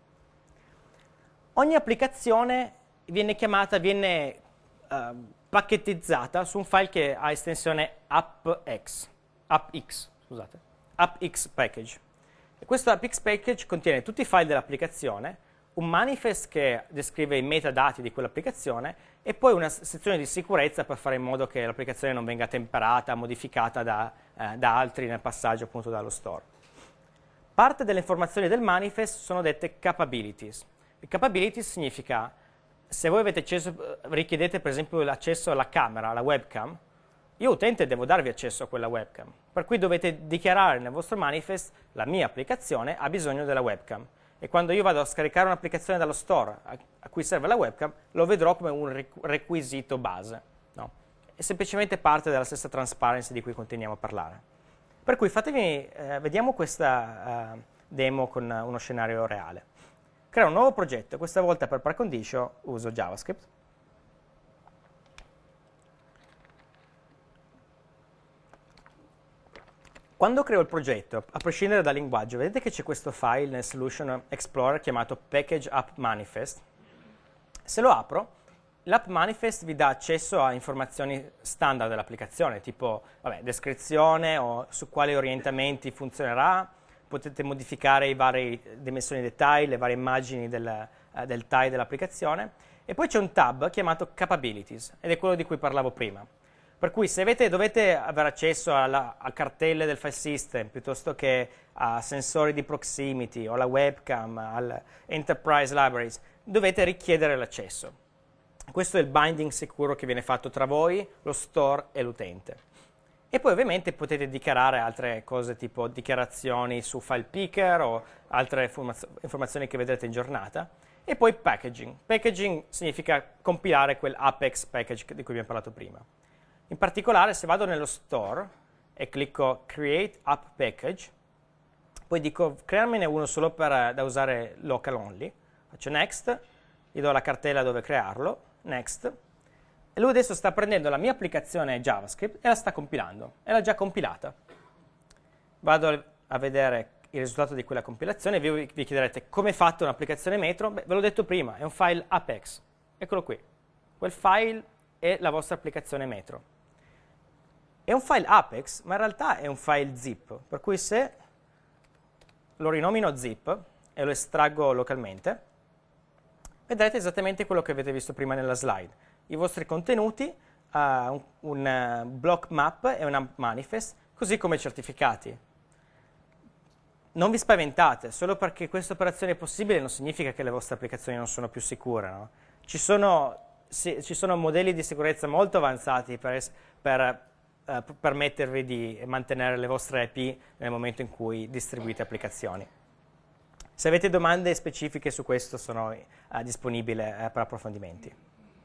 Ogni applicazione viene chiamata, viene uh, pacchettizzata su un file che ha estensione appx, appx, scusate, appx package. E questo appx package contiene tutti i file dell'applicazione, un manifest che descrive i metadati di quell'applicazione e poi una sezione di sicurezza per fare in modo che l'applicazione non venga temperata, modificata da, eh, da altri nel passaggio appunto dallo store. Parte delle informazioni del manifest sono dette capabilities. Il capabilities significa, se voi avete accesso, richiedete per esempio l'accesso alla camera, alla webcam, io utente devo darvi accesso a quella webcam, per cui dovete dichiarare nel vostro manifest la mia applicazione ha bisogno della webcam. E quando io vado a scaricare un'applicazione dallo store a, a cui serve la webcam, lo vedrò come un requisito base. No? È semplicemente parte della stessa transparency di cui continuiamo a parlare. Per cui fatemi, eh, vediamo questa uh, demo con uno scenario reale. Creo un nuovo progetto, questa volta per par condicio uso JavaScript. Quando creo il progetto, a prescindere dal linguaggio, vedete che c'è questo file nel Solution Explorer chiamato Package App Manifest. Se lo apro, l'app manifest vi dà accesso a informazioni standard dell'applicazione, tipo vabbè, descrizione o su quali orientamenti funzionerà, potete modificare i vari dimensioni dei tile, le varie immagini del, uh, del tile dell'applicazione, e poi c'è un tab chiamato Capabilities, ed è quello di cui parlavo prima. Per cui se avete, dovete avere accesso alla, a cartelle del file system, piuttosto che a sensori di proximity, o alla webcam, al enterprise libraries, dovete richiedere l'accesso. Questo è il binding sicuro che viene fatto tra voi, lo store e l'utente. E poi ovviamente potete dichiarare altre cose tipo dichiarazioni su file picker o altre informazioni che vedrete in giornata. E poi packaging. Packaging significa compilare quel Apex package di cui abbiamo parlato prima. In particolare, se vado nello store e clicco Create App Package, poi dico crearmene uno solo per, da usare local only, faccio Next, gli do la cartella dove crearlo, Next, e lui adesso sta prendendo la mia applicazione JavaScript e la sta compilando, e l'ha già compilata. Vado a vedere il risultato di quella compilazione, vi, vi chiederete come è fatta un'applicazione Metro. Beh, ve l'ho detto prima, è un file Apex, eccolo qui, quel file è la vostra applicazione Metro. È un file Apex, ma in realtà è un file zip, per cui se lo rinomino zip e lo estraggo localmente, vedrete esattamente quello che avete visto prima nella slide. I vostri contenuti, uh, un, un uh, block map e una manifest, così come i certificati. Non vi spaventate, solo perché questa operazione è possibile non significa che le vostre applicazioni non sono più sicure. No? Ci sono, si, ci sono modelli di sicurezza molto avanzati per, per Uh, permettervi di mantenere le vostre I P nel momento in cui distribuite applicazioni. Se avete domande specifiche su questo sono uh, disponibile uh, per approfondimenti.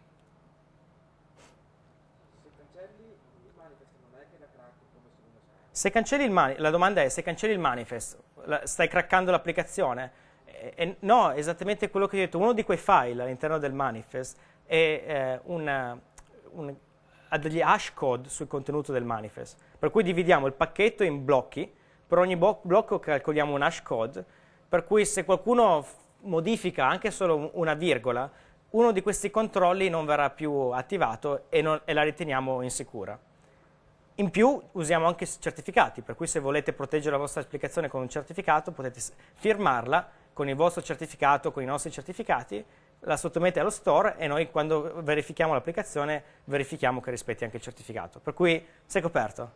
Se cancelli il manifest non è che la cracchi come su Windows sette? Se cancelli il mani- la domanda è se cancelli il manifest, la, stai craccando l'applicazione? E, e no, esattamente quello che ho detto. Uno di quei file all'interno del manifest è eh, una, un ha degli hash code sul contenuto del manifest, per cui dividiamo il pacchetto in blocchi, per ogni bo- blocco calcoliamo un hash code, per cui se qualcuno f- modifica anche solo una virgola, uno di questi controlli non verrà più attivato e, non, e la riteniamo insicura. In più usiamo anche certificati, per cui se volete proteggere la vostra applicazione con un certificato potete firmarla con il vostro certificato, con i nostri certificati, la sottomette allo store e noi quando verifichiamo l'applicazione verifichiamo che rispetti anche il certificato. Per cui sei coperto.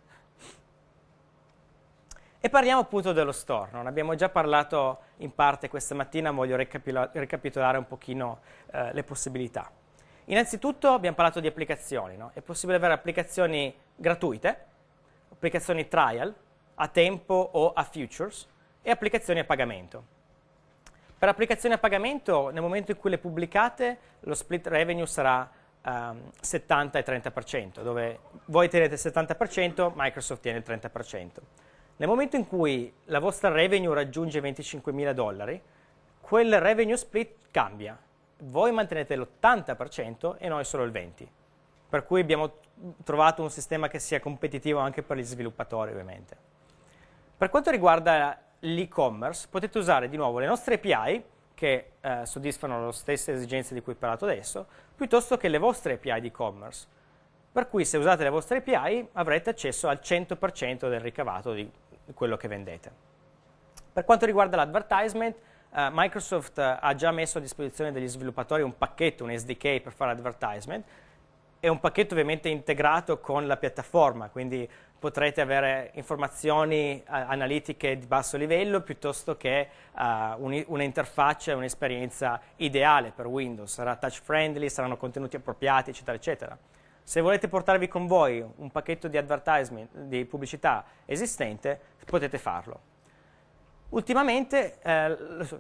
E parliamo appunto dello store. Non abbiamo già parlato in parte questa mattina, voglio recapitolare un pochino eh, le possibilità. Innanzitutto abbiamo parlato di applicazioni, no? È possibile avere applicazioni gratuite, applicazioni trial, a tempo o a futures, e applicazioni a pagamento. Per applicazioni a pagamento, nel momento in cui le pubblicate, lo split revenue sarà um, settanta e trenta per cento, dove voi tenete il settanta per cento, Microsoft tiene il trenta per cento. Nel momento in cui la vostra revenue raggiunge venticinquemila dollari, quel revenue split cambia. Voi mantenete l'ottanta per cento e noi solo il venti per cento. Per cui abbiamo trovato un sistema che sia competitivo anche per gli sviluppatori, ovviamente. Per quanto riguarda l'e-commerce, potete usare di nuovo le nostre A P I, che eh, soddisfano le stesse esigenze di cui ho parlato adesso, piuttosto che le vostre A P I di e-commerce. Per cui se usate le vostre A P I avrete accesso al cento per cento del ricavato di quello che vendete. Per quanto riguarda l'advertisement, eh, Microsoft eh, ha già messo a disposizione degli sviluppatori un pacchetto, un S D K per fare advertisement. È un pacchetto ovviamente integrato con la piattaforma, quindi potrete avere informazioni uh, analitiche di basso livello piuttosto che uh, un'interfaccia e un'esperienza ideale per Windows. Sarà touch friendly, saranno contenuti appropriati, eccetera, eccetera. Se volete portarvi con voi un pacchetto di advertisement, di pubblicità esistente, potete farlo. Ultimamente, eh,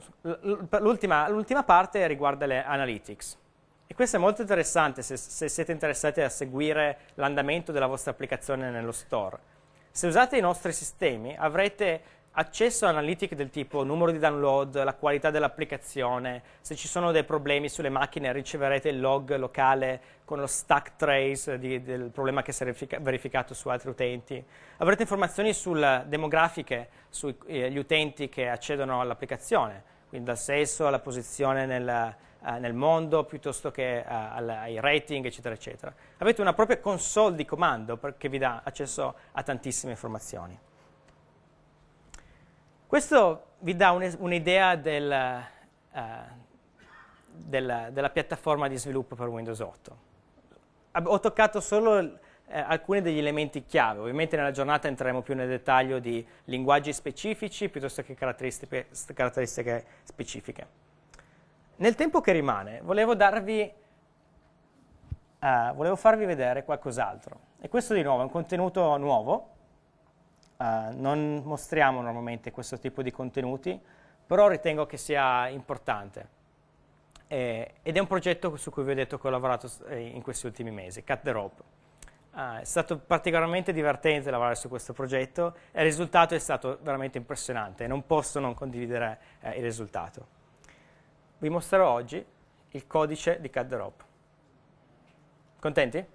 l'ultima parte riguarda le analytics. E questo è molto interessante se, se siete interessati a seguire l'andamento della vostra applicazione nello store. Se usate i nostri sistemi avrete accesso a analytiche del tipo numero di download, la qualità dell'applicazione, se ci sono dei problemi sulle macchine riceverete il log locale con lo stack trace di, del problema che si è verificato su altri utenti. Avrete informazioni sulle demografiche, sugli eh, utenti che accedono all'applicazione, quindi dal sesso alla posizione nel... Uh, nel mondo, piuttosto che uh, al, ai rating, eccetera, eccetera. Avete una propria console di comando che vi dà accesso a tantissime informazioni. Questo vi dà un'idea del, uh, del, della piattaforma di sviluppo per Windows otto. Ho toccato solo uh, alcuni degli elementi chiave. Ovviamente nella giornata entreremo più nel dettaglio di linguaggi specifici piuttosto che caratteristiche, caratteristiche specifiche. Nel tempo che rimane, volevo darvi, uh, volevo farvi vedere qualcos'altro. E questo di nuovo è un contenuto nuovo. Uh, non mostriamo normalmente questo tipo di contenuti, però ritengo che sia importante. E, ed è un progetto su cui vi ho detto che ho lavorato in questi ultimi mesi, Cut the Rope. Uh, è stato particolarmente divertente lavorare su questo progetto e il risultato è stato veramente impressionante. Non posso non condividere uh, il risultato. Vi mostrerò oggi il codice di Cut the Rope. Contenti?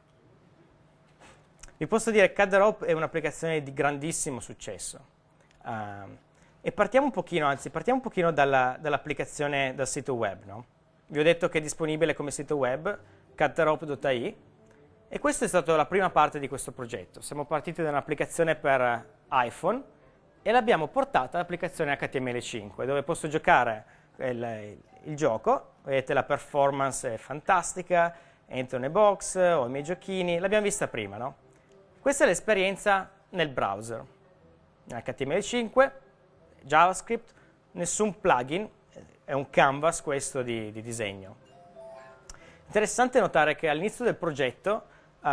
Vi posso dire che Cut the Rope è un'applicazione di grandissimo successo. Um, e partiamo un pochino, anzi, partiamo un pochino dalla, dall'applicazione dal sito web, no? Vi ho detto che è disponibile come sito web, cut the rope punto i, e questa è stata la prima parte di questo progetto. Siamo partiti da un'applicazione per iPhone e l'abbiamo portata all'applicazione H T M L cinque, dove posso giocare Il, il gioco, vedete la performance è fantastica, entro nei box, ho i miei giochini, l'abbiamo vista prima, no? Questa è l'esperienza nel browser, H T M L cinque, JavaScript, nessun plugin, è un canvas questo di, di disegno. Interessante notare che all'inizio del progetto uh,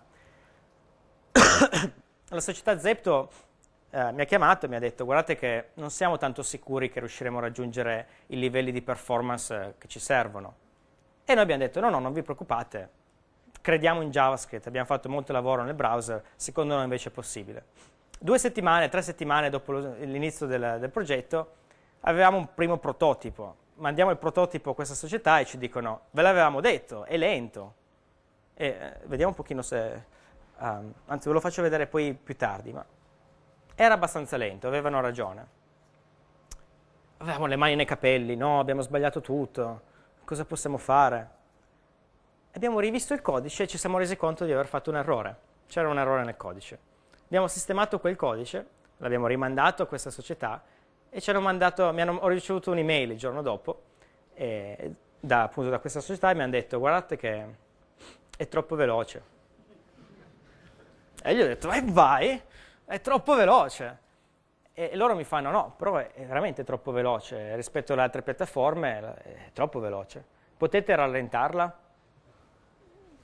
la società Zepto Uh, mi ha chiamato e mi ha detto: guardate che non siamo tanto sicuri che riusciremo a raggiungere i livelli di performance uh, che ci servono. E noi abbiamo detto: no, no, non vi preoccupate, crediamo in JavaScript, abbiamo fatto molto lavoro nel browser, secondo noi invece è possibile. Due settimane, tre settimane dopo l'inizio del, del progetto avevamo un primo prototipo. Mandiamo il prototipo a questa società e ci dicono: ve l'avevamo detto, è lento. E eh, vediamo un pochino se... Um, anzi, ve lo faccio vedere poi più tardi, ma... Era abbastanza lento, avevano ragione. Avevamo le mani nei capelli, no, abbiamo sbagliato tutto, cosa possiamo fare? Abbiamo rivisto il codice e ci siamo resi conto di aver fatto un errore. C'era un errore nel codice. Abbiamo sistemato quel codice, l'abbiamo rimandato a questa società e ci hanno mandato, mi hanno, ho ricevuto un'email il giorno dopo e, da, appunto da questa società e mi hanno detto: guardate che è troppo veloce. E gli ho detto: vai, vai! È troppo veloce. E loro mi fanno: no, però è veramente troppo veloce rispetto alle altre piattaforme, è troppo veloce. Potete rallentarla?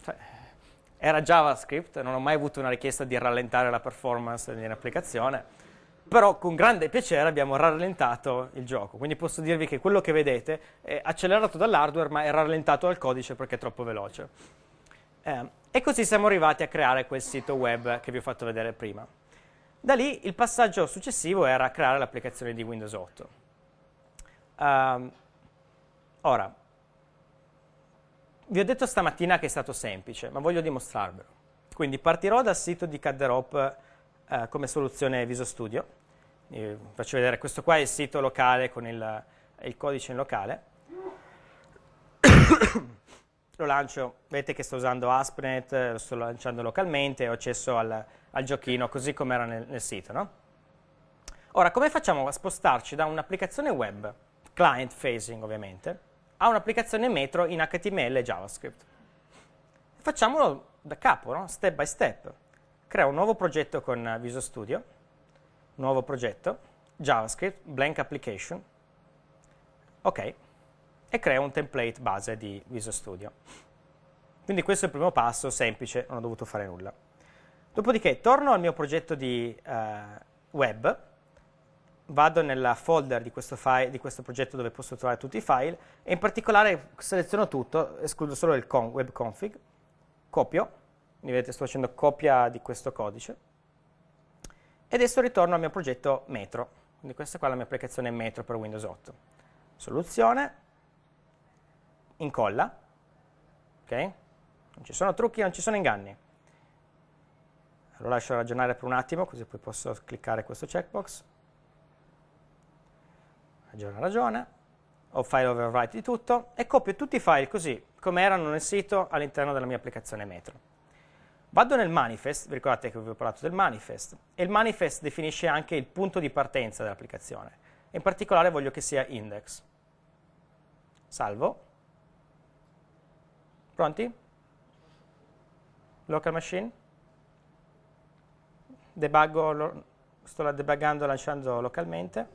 era JavaScript, non ho mai avuto una richiesta di rallentare la performance di un'applicazione, però con grande piacere abbiamo rallentato il gioco, quindi posso dirvi che quello che vedete è accelerato dall'hardware ma è rallentato dal codice perché è troppo veloce. Eh, e così siamo arrivati a creare quel sito web che vi ho fatto vedere prima. Da lì il passaggio successivo era creare l'applicazione di Windows otto. Uh, ora, vi ho detto stamattina che è stato semplice, ma voglio dimostrarvelo. Quindi partirò dal sito di Cadderop uh, come soluzione Visual Studio. Vi faccio vedere, questo qua è il sito locale con il, il codice in locale. Lo lancio, vedete che sto usando ASP.NET, lo sto lanciando localmente, ho accesso al, al giochino così come era nel, nel sito, no? Ora, come facciamo a spostarci da un'applicazione web, client facing ovviamente, a un'applicazione Metro in H T M L e JavaScript? Facciamolo da capo, no? Step by step. Creo un nuovo progetto con Visual Studio, nuovo progetto, JavaScript, blank application, ok, e creo un template base di Visual Studio. Quindi questo è il primo passo, semplice, non ho dovuto fare nulla. Dopodiché torno al mio progetto di uh, web, vado nella folder di questo, file, di questo progetto dove posso trovare tutti i file, e in particolare seleziono tutto, escludo solo il con, web config, copio, quindi vedete sto facendo copia di questo codice, e adesso ritorno al mio progetto Metro, quindi questa qua è la mia applicazione Metro per Windows otto. Soluzione, incolla, ok? Non ci sono trucchi, non ci sono inganni. Lo lascio ragionare per un attimo, così poi posso cliccare questo checkbox. Ragiona, ragiona. Ho file overwrite di tutto e copio tutti i file così come erano nel sito all'interno della mia applicazione Metro. Vado nel manifest, vi ricordate che vi ho parlato del manifest, e il manifest definisce anche il punto di partenza dell'applicazione. In particolare voglio che sia index. Salvo. Pronti? Local machine? Debuggo, lo, sto la debuggando lanciando localmente.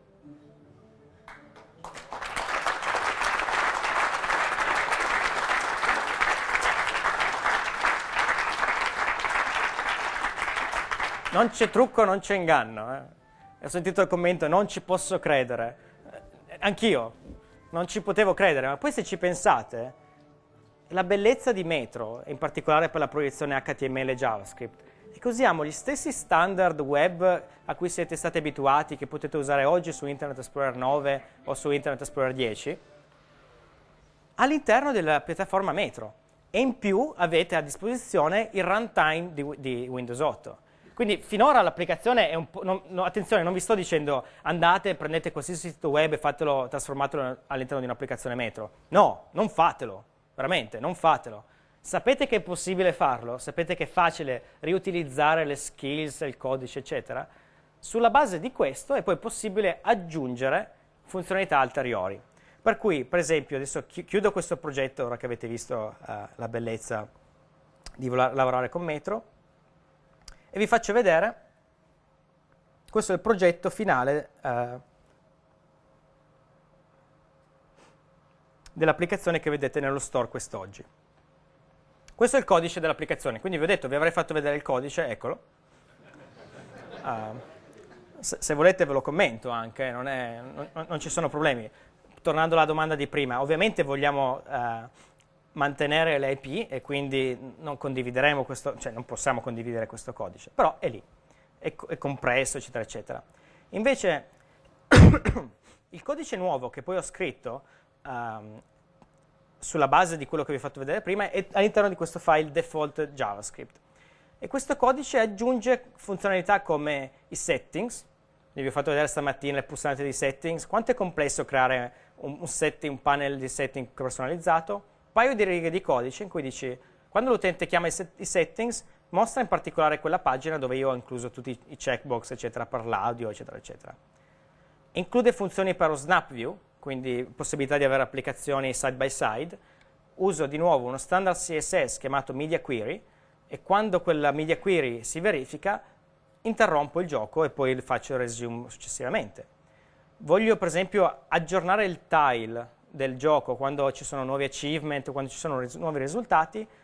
Non c'è trucco, non c'è inganno. Eh. Ho sentito il commento, non ci posso credere. Eh, anch'io, non ci potevo credere, ma poi se ci pensate, la bellezza di Metro, in particolare per la proiezione H T M L e JavaScript, è che usiamo gli stessi standard web a cui siete stati abituati, che potete usare oggi su Internet Explorer nove o su Internet Explorer dieci, all'interno della piattaforma Metro. E in più avete a disposizione il runtime di, di Windows otto. Quindi finora l'applicazione è un po'... Non, no, attenzione, non vi sto dicendo andate, prendete qualsiasi sito web e fatelo, trasformatelo all'interno di un'applicazione Metro. No, non fatelo, veramente, non fatelo. Sapete che è possibile farlo, sapete che è facile riutilizzare le skills, il codice, eccetera. Sulla base di questo è poi possibile aggiungere funzionalità ulteriori. Per cui, per esempio, adesso chiudo questo progetto, ora che avete visto uh, la bellezza di lavorare con Metro, e vi faccio vedere, questo è il progetto finale uh, dell'applicazione che vedete nello store quest'oggi. Questo è il codice dell'applicazione, quindi vi ho detto, vi avrei fatto vedere il codice, eccolo. Uh, se, se volete ve lo commento anche, non, è, non, non ci sono problemi. Tornando alla domanda di prima, ovviamente vogliamo uh, mantenere l'I P e quindi non condivideremo questo, cioè non possiamo condividere questo codice, però è lì, è, è compresso, eccetera, eccetera. Invece il codice nuovo che poi ho scritto um, sulla base di quello che vi ho fatto vedere prima è all'interno di questo file default JavaScript. E questo codice aggiunge funzionalità come i settings, vi ho fatto vedere stamattina il pulsante di settings, quanto è complesso creare un, un, setting, un panel di setting personalizzato, un paio di righe di codice in cui dici, quando l'utente chiama i, set, i settings, mostra in particolare quella pagina dove io ho incluso tutti i, i checkbox, eccetera, per l'audio, eccetera, eccetera. Include funzioni per lo snap view, quindi possibilità di avere applicazioni side by side. Uso di nuovo uno standard C S S chiamato media query e quando quella media query si verifica interrompo il gioco e poi faccio resume successivamente. Voglio per esempio aggiornare il tile del gioco quando ci sono nuovi achievement, quando ci sono ris nuovi risultati,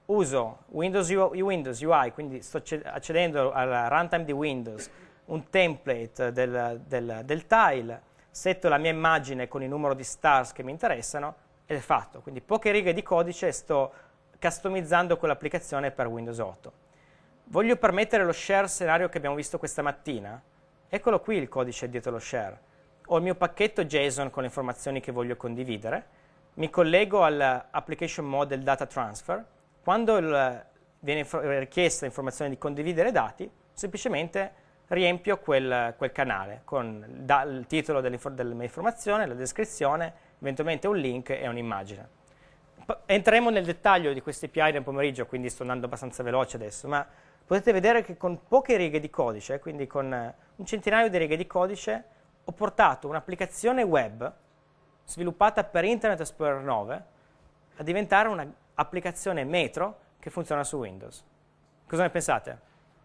uso Windows, U I, Windows U I, quindi sto accedendo al runtime di Windows, un template del, del, del tile, setto la mia immagine con il numero di stars che mi interessano ed è fatto. Quindi poche righe di codice, sto customizzando quell'applicazione per Windows otto. Voglio permettere lo share scenario che abbiamo visto questa mattina? Eccolo qui il codice dietro lo share. Ho il mio pacchetto JSON con le informazioni che voglio condividere, mi collego all'application mode del data transfer. Quando il, viene richiesta l'informazione di condividere dati, semplicemente riempio quel, quel canale con da, il titolo della mia informazione, la descrizione, eventualmente un link e un'immagine. Entreremo nel dettaglio di questi A P I nel pomeriggio, quindi sto andando abbastanza veloce adesso, ma potete vedere che con poche righe di codice, quindi con un centinaio di righe di codice, ho portato un'applicazione web sviluppata per Internet Explorer nove a diventare un'applicazione Metro che funziona su Windows. Cosa ne pensate?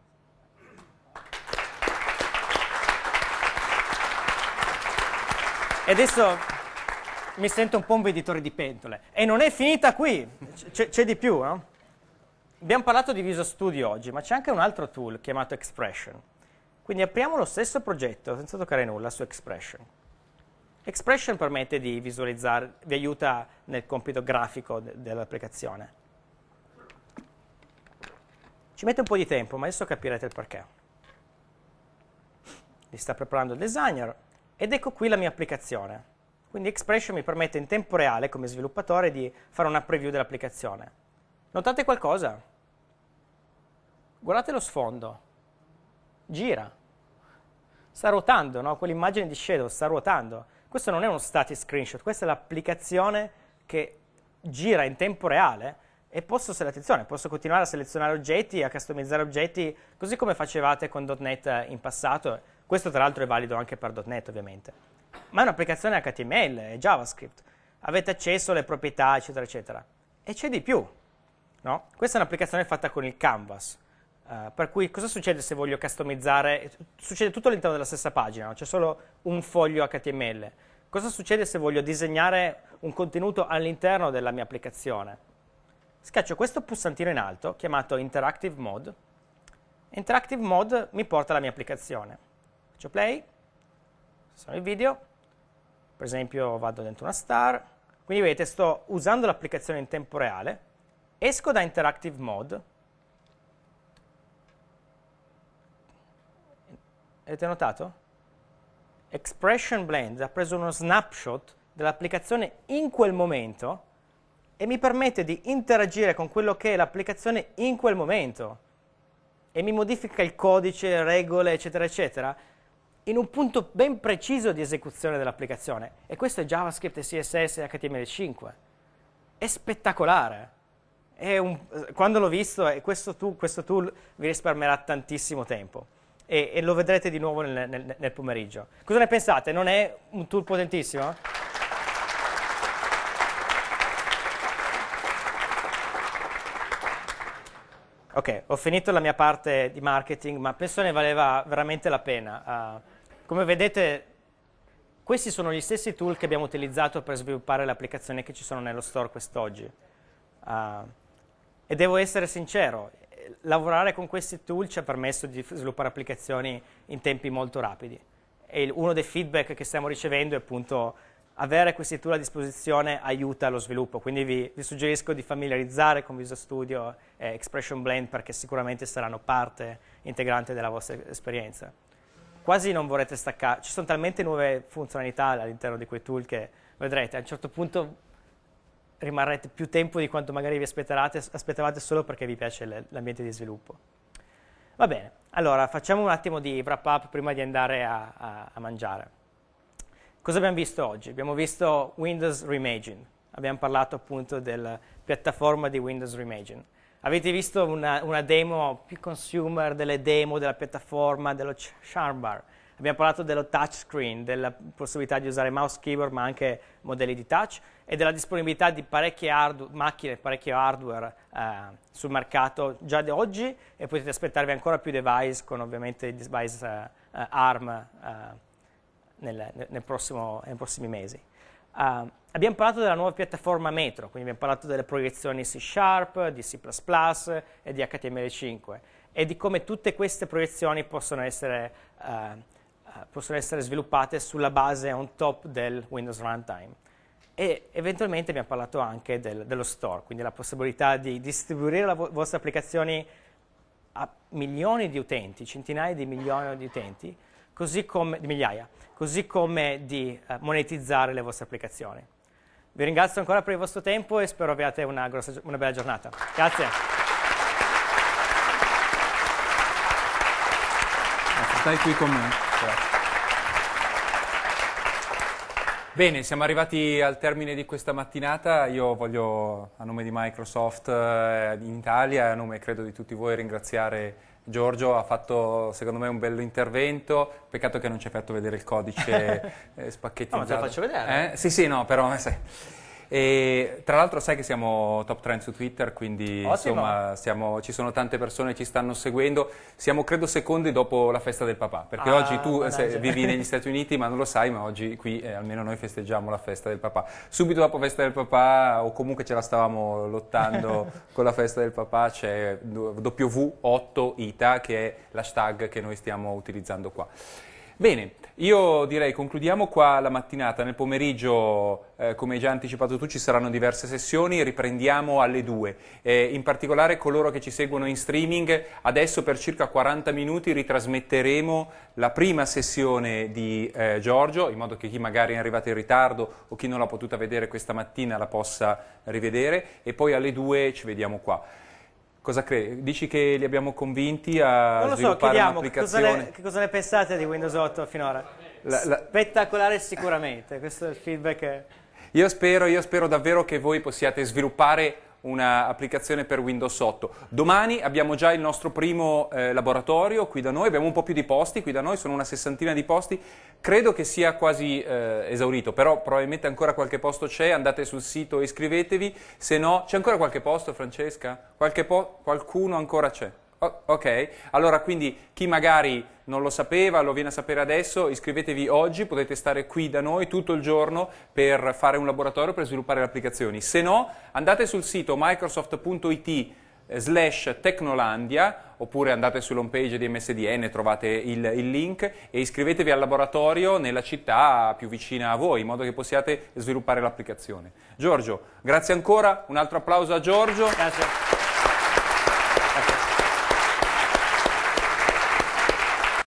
E adesso mi sento un po' un venditore di pentole. E non è finita qui, c'è di più, no? Abbiamo parlato di Visual Studio oggi, ma c'è anche un altro tool chiamato Expression. Quindi apriamo lo stesso progetto, senza toccare nulla, su Expression. Expression permette di visualizzare, vi aiuta nel compito grafico de dell'applicazione. Ci mette un po' di tempo, ma adesso capirete il perché. Li sta preparando il designer, ed ecco qui la mia applicazione. Quindi Expression mi permette in tempo reale, come sviluppatore, di fare una preview dell'applicazione. Notate qualcosa? Guardate lo sfondo. Gira. Sta ruotando, no? Quell'immagine di shadow sta ruotando. Questo non è uno static screenshot, questa è l'applicazione che gira in tempo reale e posso, attenzione, posso continuare a selezionare oggetti, a customizzare oggetti, così come facevate con .dot net in passato. Questo tra l'altro è valido anche per .dot net ovviamente. Ma è un'applicazione H T M L e JavaScript. Avete accesso alle proprietà, eccetera, eccetera. E c'è di più, no? Questa è un'applicazione fatta con il Canvas. Uh, per cui cosa succede se voglio customizzare? Succede tutto all'interno della stessa pagina, no? C'è solo un foglio H T M L. Cosa succede se voglio disegnare un contenuto all'interno della mia applicazione? Schiaccio questo pulsantino in alto, chiamato Interactive Mode. Interactive Mode mi porta alla mia applicazione. Faccio play, sono il video, per esempio vado dentro una star, quindi vedete sto usando l'applicazione in tempo reale, esco da Interactive Mode. Avete notato? Expression Blend ha preso uno snapshot dell'applicazione in quel momento e mi permette di interagire con quello che è l'applicazione in quel momento e mi modifica il codice, regole, eccetera, eccetera, in un punto ben preciso di esecuzione dell'applicazione. E questo è JavaScript, C S S e H T M L cinque. È spettacolare. È un, quando l'ho visto, questo tool, questo tool vi risparmierà tantissimo tempo. E, e lo vedrete di nuovo nel, nel, nel pomeriggio. Cosa ne pensate? Non è un tool potentissimo? Ok, ho finito la mia parte di marketing, ma penso ne valeva veramente la pena. Uh, come vedete, questi sono gli stessi tool che abbiamo utilizzato per sviluppare le applicazioni che ci sono nello store quest'oggi. Uh, e devo essere sincero, lavorare con questi tool ci ha permesso di sviluppare applicazioni in tempi molto rapidi. E il, uno dei feedback che stiamo ricevendo è appunto avere questi tool a disposizione aiuta lo sviluppo, quindi vi, vi suggerisco di familiarizzare con Visual Studio e Expression Blend perché sicuramente saranno parte integrante della vostra esperienza. Quasi non vorrete staccare, ci sono talmente nuove funzionalità all'interno di quei tool che vedrete, a un certo punto rimarrete più tempo di quanto magari vi aspettavate solo perché vi piace l'ambiente di sviluppo. Va bene, allora facciamo un attimo di wrap up prima di andare a, a, a mangiare. Cosa abbiamo visto oggi? Abbiamo visto Windows Reimagine, abbiamo parlato appunto della piattaforma di Windows Reimagine. Avete visto una, una demo più consumer delle demo della piattaforma, dello Charm Bar. Abbiamo parlato dello touchscreen, della possibilità di usare mouse keyboard ma anche modelli di touch e della disponibilità di parecchie macchine, parecchio hardware eh, sul mercato già da oggi e potete aspettarvi ancora più device con ovviamente i device eh, ARM eh, nel, nel prossimo, nei prossimi mesi. Uh, abbiamo parlato della nuova piattaforma Metro, quindi abbiamo parlato delle proiezioni C Sharp, di C plus plus e di H T M L cinque e di come tutte queste proiezioni possono essere, uh, uh, possono essere sviluppate sulla base on top del Windows Runtime. E eventualmente abbiamo parlato anche del, dello store, quindi la possibilità di distribuire le vo vostre applicazioni a milioni di utenti, centinaia di milioni di utenti, così come, di migliaia, così come di uh, monetizzare le vostre applicazioni. Vi ringrazio ancora per il vostro tempo e spero abbiate una, grossa, una bella giornata. Grazie. Stai qui con me. Grazie. Bene, siamo arrivati al termine di questa mattinata. Io voglio, a nome di Microsoft eh, in Italia e a nome, credo, di tutti voi, ringraziare Giorgio. Ha fatto, secondo me, un bello intervento. Peccato che non ci ha fatto vedere il codice eh, spacchettizzato. No, ma te lo faccio vedere. Eh? Sì, sì, no, però... Sai. E tra l'altro sai che siamo top trend su Twitter, quindi Ottimo. insomma siamo, ci sono tante persone che ci stanno seguendo. Siamo credo secondi dopo la festa del papà, perché ah, oggi tu se, vivi negli Stati Uniti ma non lo sai, ma oggi qui eh, almeno noi festeggiamo la festa del papà. Subito dopo festa del papà, o comunque ce la stavamo lottando con la festa del papà, c'è W otto I T A, che è l'hashtag che noi stiamo utilizzando qua. Bene, io direi concludiamo qua la mattinata. Nel pomeriggio, eh, come hai già anticipato tu, ci saranno diverse sessioni, riprendiamo alle due. Eh, in particolare coloro che ci seguono in streaming, adesso per circa quaranta minuti ritrasmetteremo la prima sessione di eh, Giorgio, in modo che chi magari è arrivato in ritardo o chi non l'ha potuta vedere questa mattina la possa rivedere, e poi alle due ci vediamo qua. Cosa credi? Dici che li abbiamo convinti a non lo so, sviluppare chiediamo, un'applicazione? Cosa ne, che cosa ne pensate di Windows otto finora? La, la... Spettacolare sicuramente, questo è il feedback. Che... Io spero, io spero davvero che voi possiate sviluppare un'applicazione per Windows otto. Domani abbiamo già il nostro primo eh, laboratorio qui da noi, abbiamo un po' più di posti qui da noi, sono una sessantina di posti, credo che sia quasi eh, esaurito, però probabilmente ancora qualche posto c'è, andate sul sito e iscrivetevi, se no, c'è ancora qualche posto, Francesca? Qualche po qualcuno ancora c'è? Oh, ok, allora quindi chi magari non lo sapeva, lo viene a sapere adesso, iscrivetevi oggi, potete stare qui da noi tutto il giorno per fare un laboratorio per sviluppare le applicazioni. Se no, andate sul sito microsoft punto it slash Tecnolandia, oppure andate sull'home page di M S D N, trovate il, il link, e iscrivetevi al laboratorio nella città più vicina a voi, in modo che possiate sviluppare l'applicazione. Giorgio, grazie ancora, un altro applauso a Giorgio. Grazie.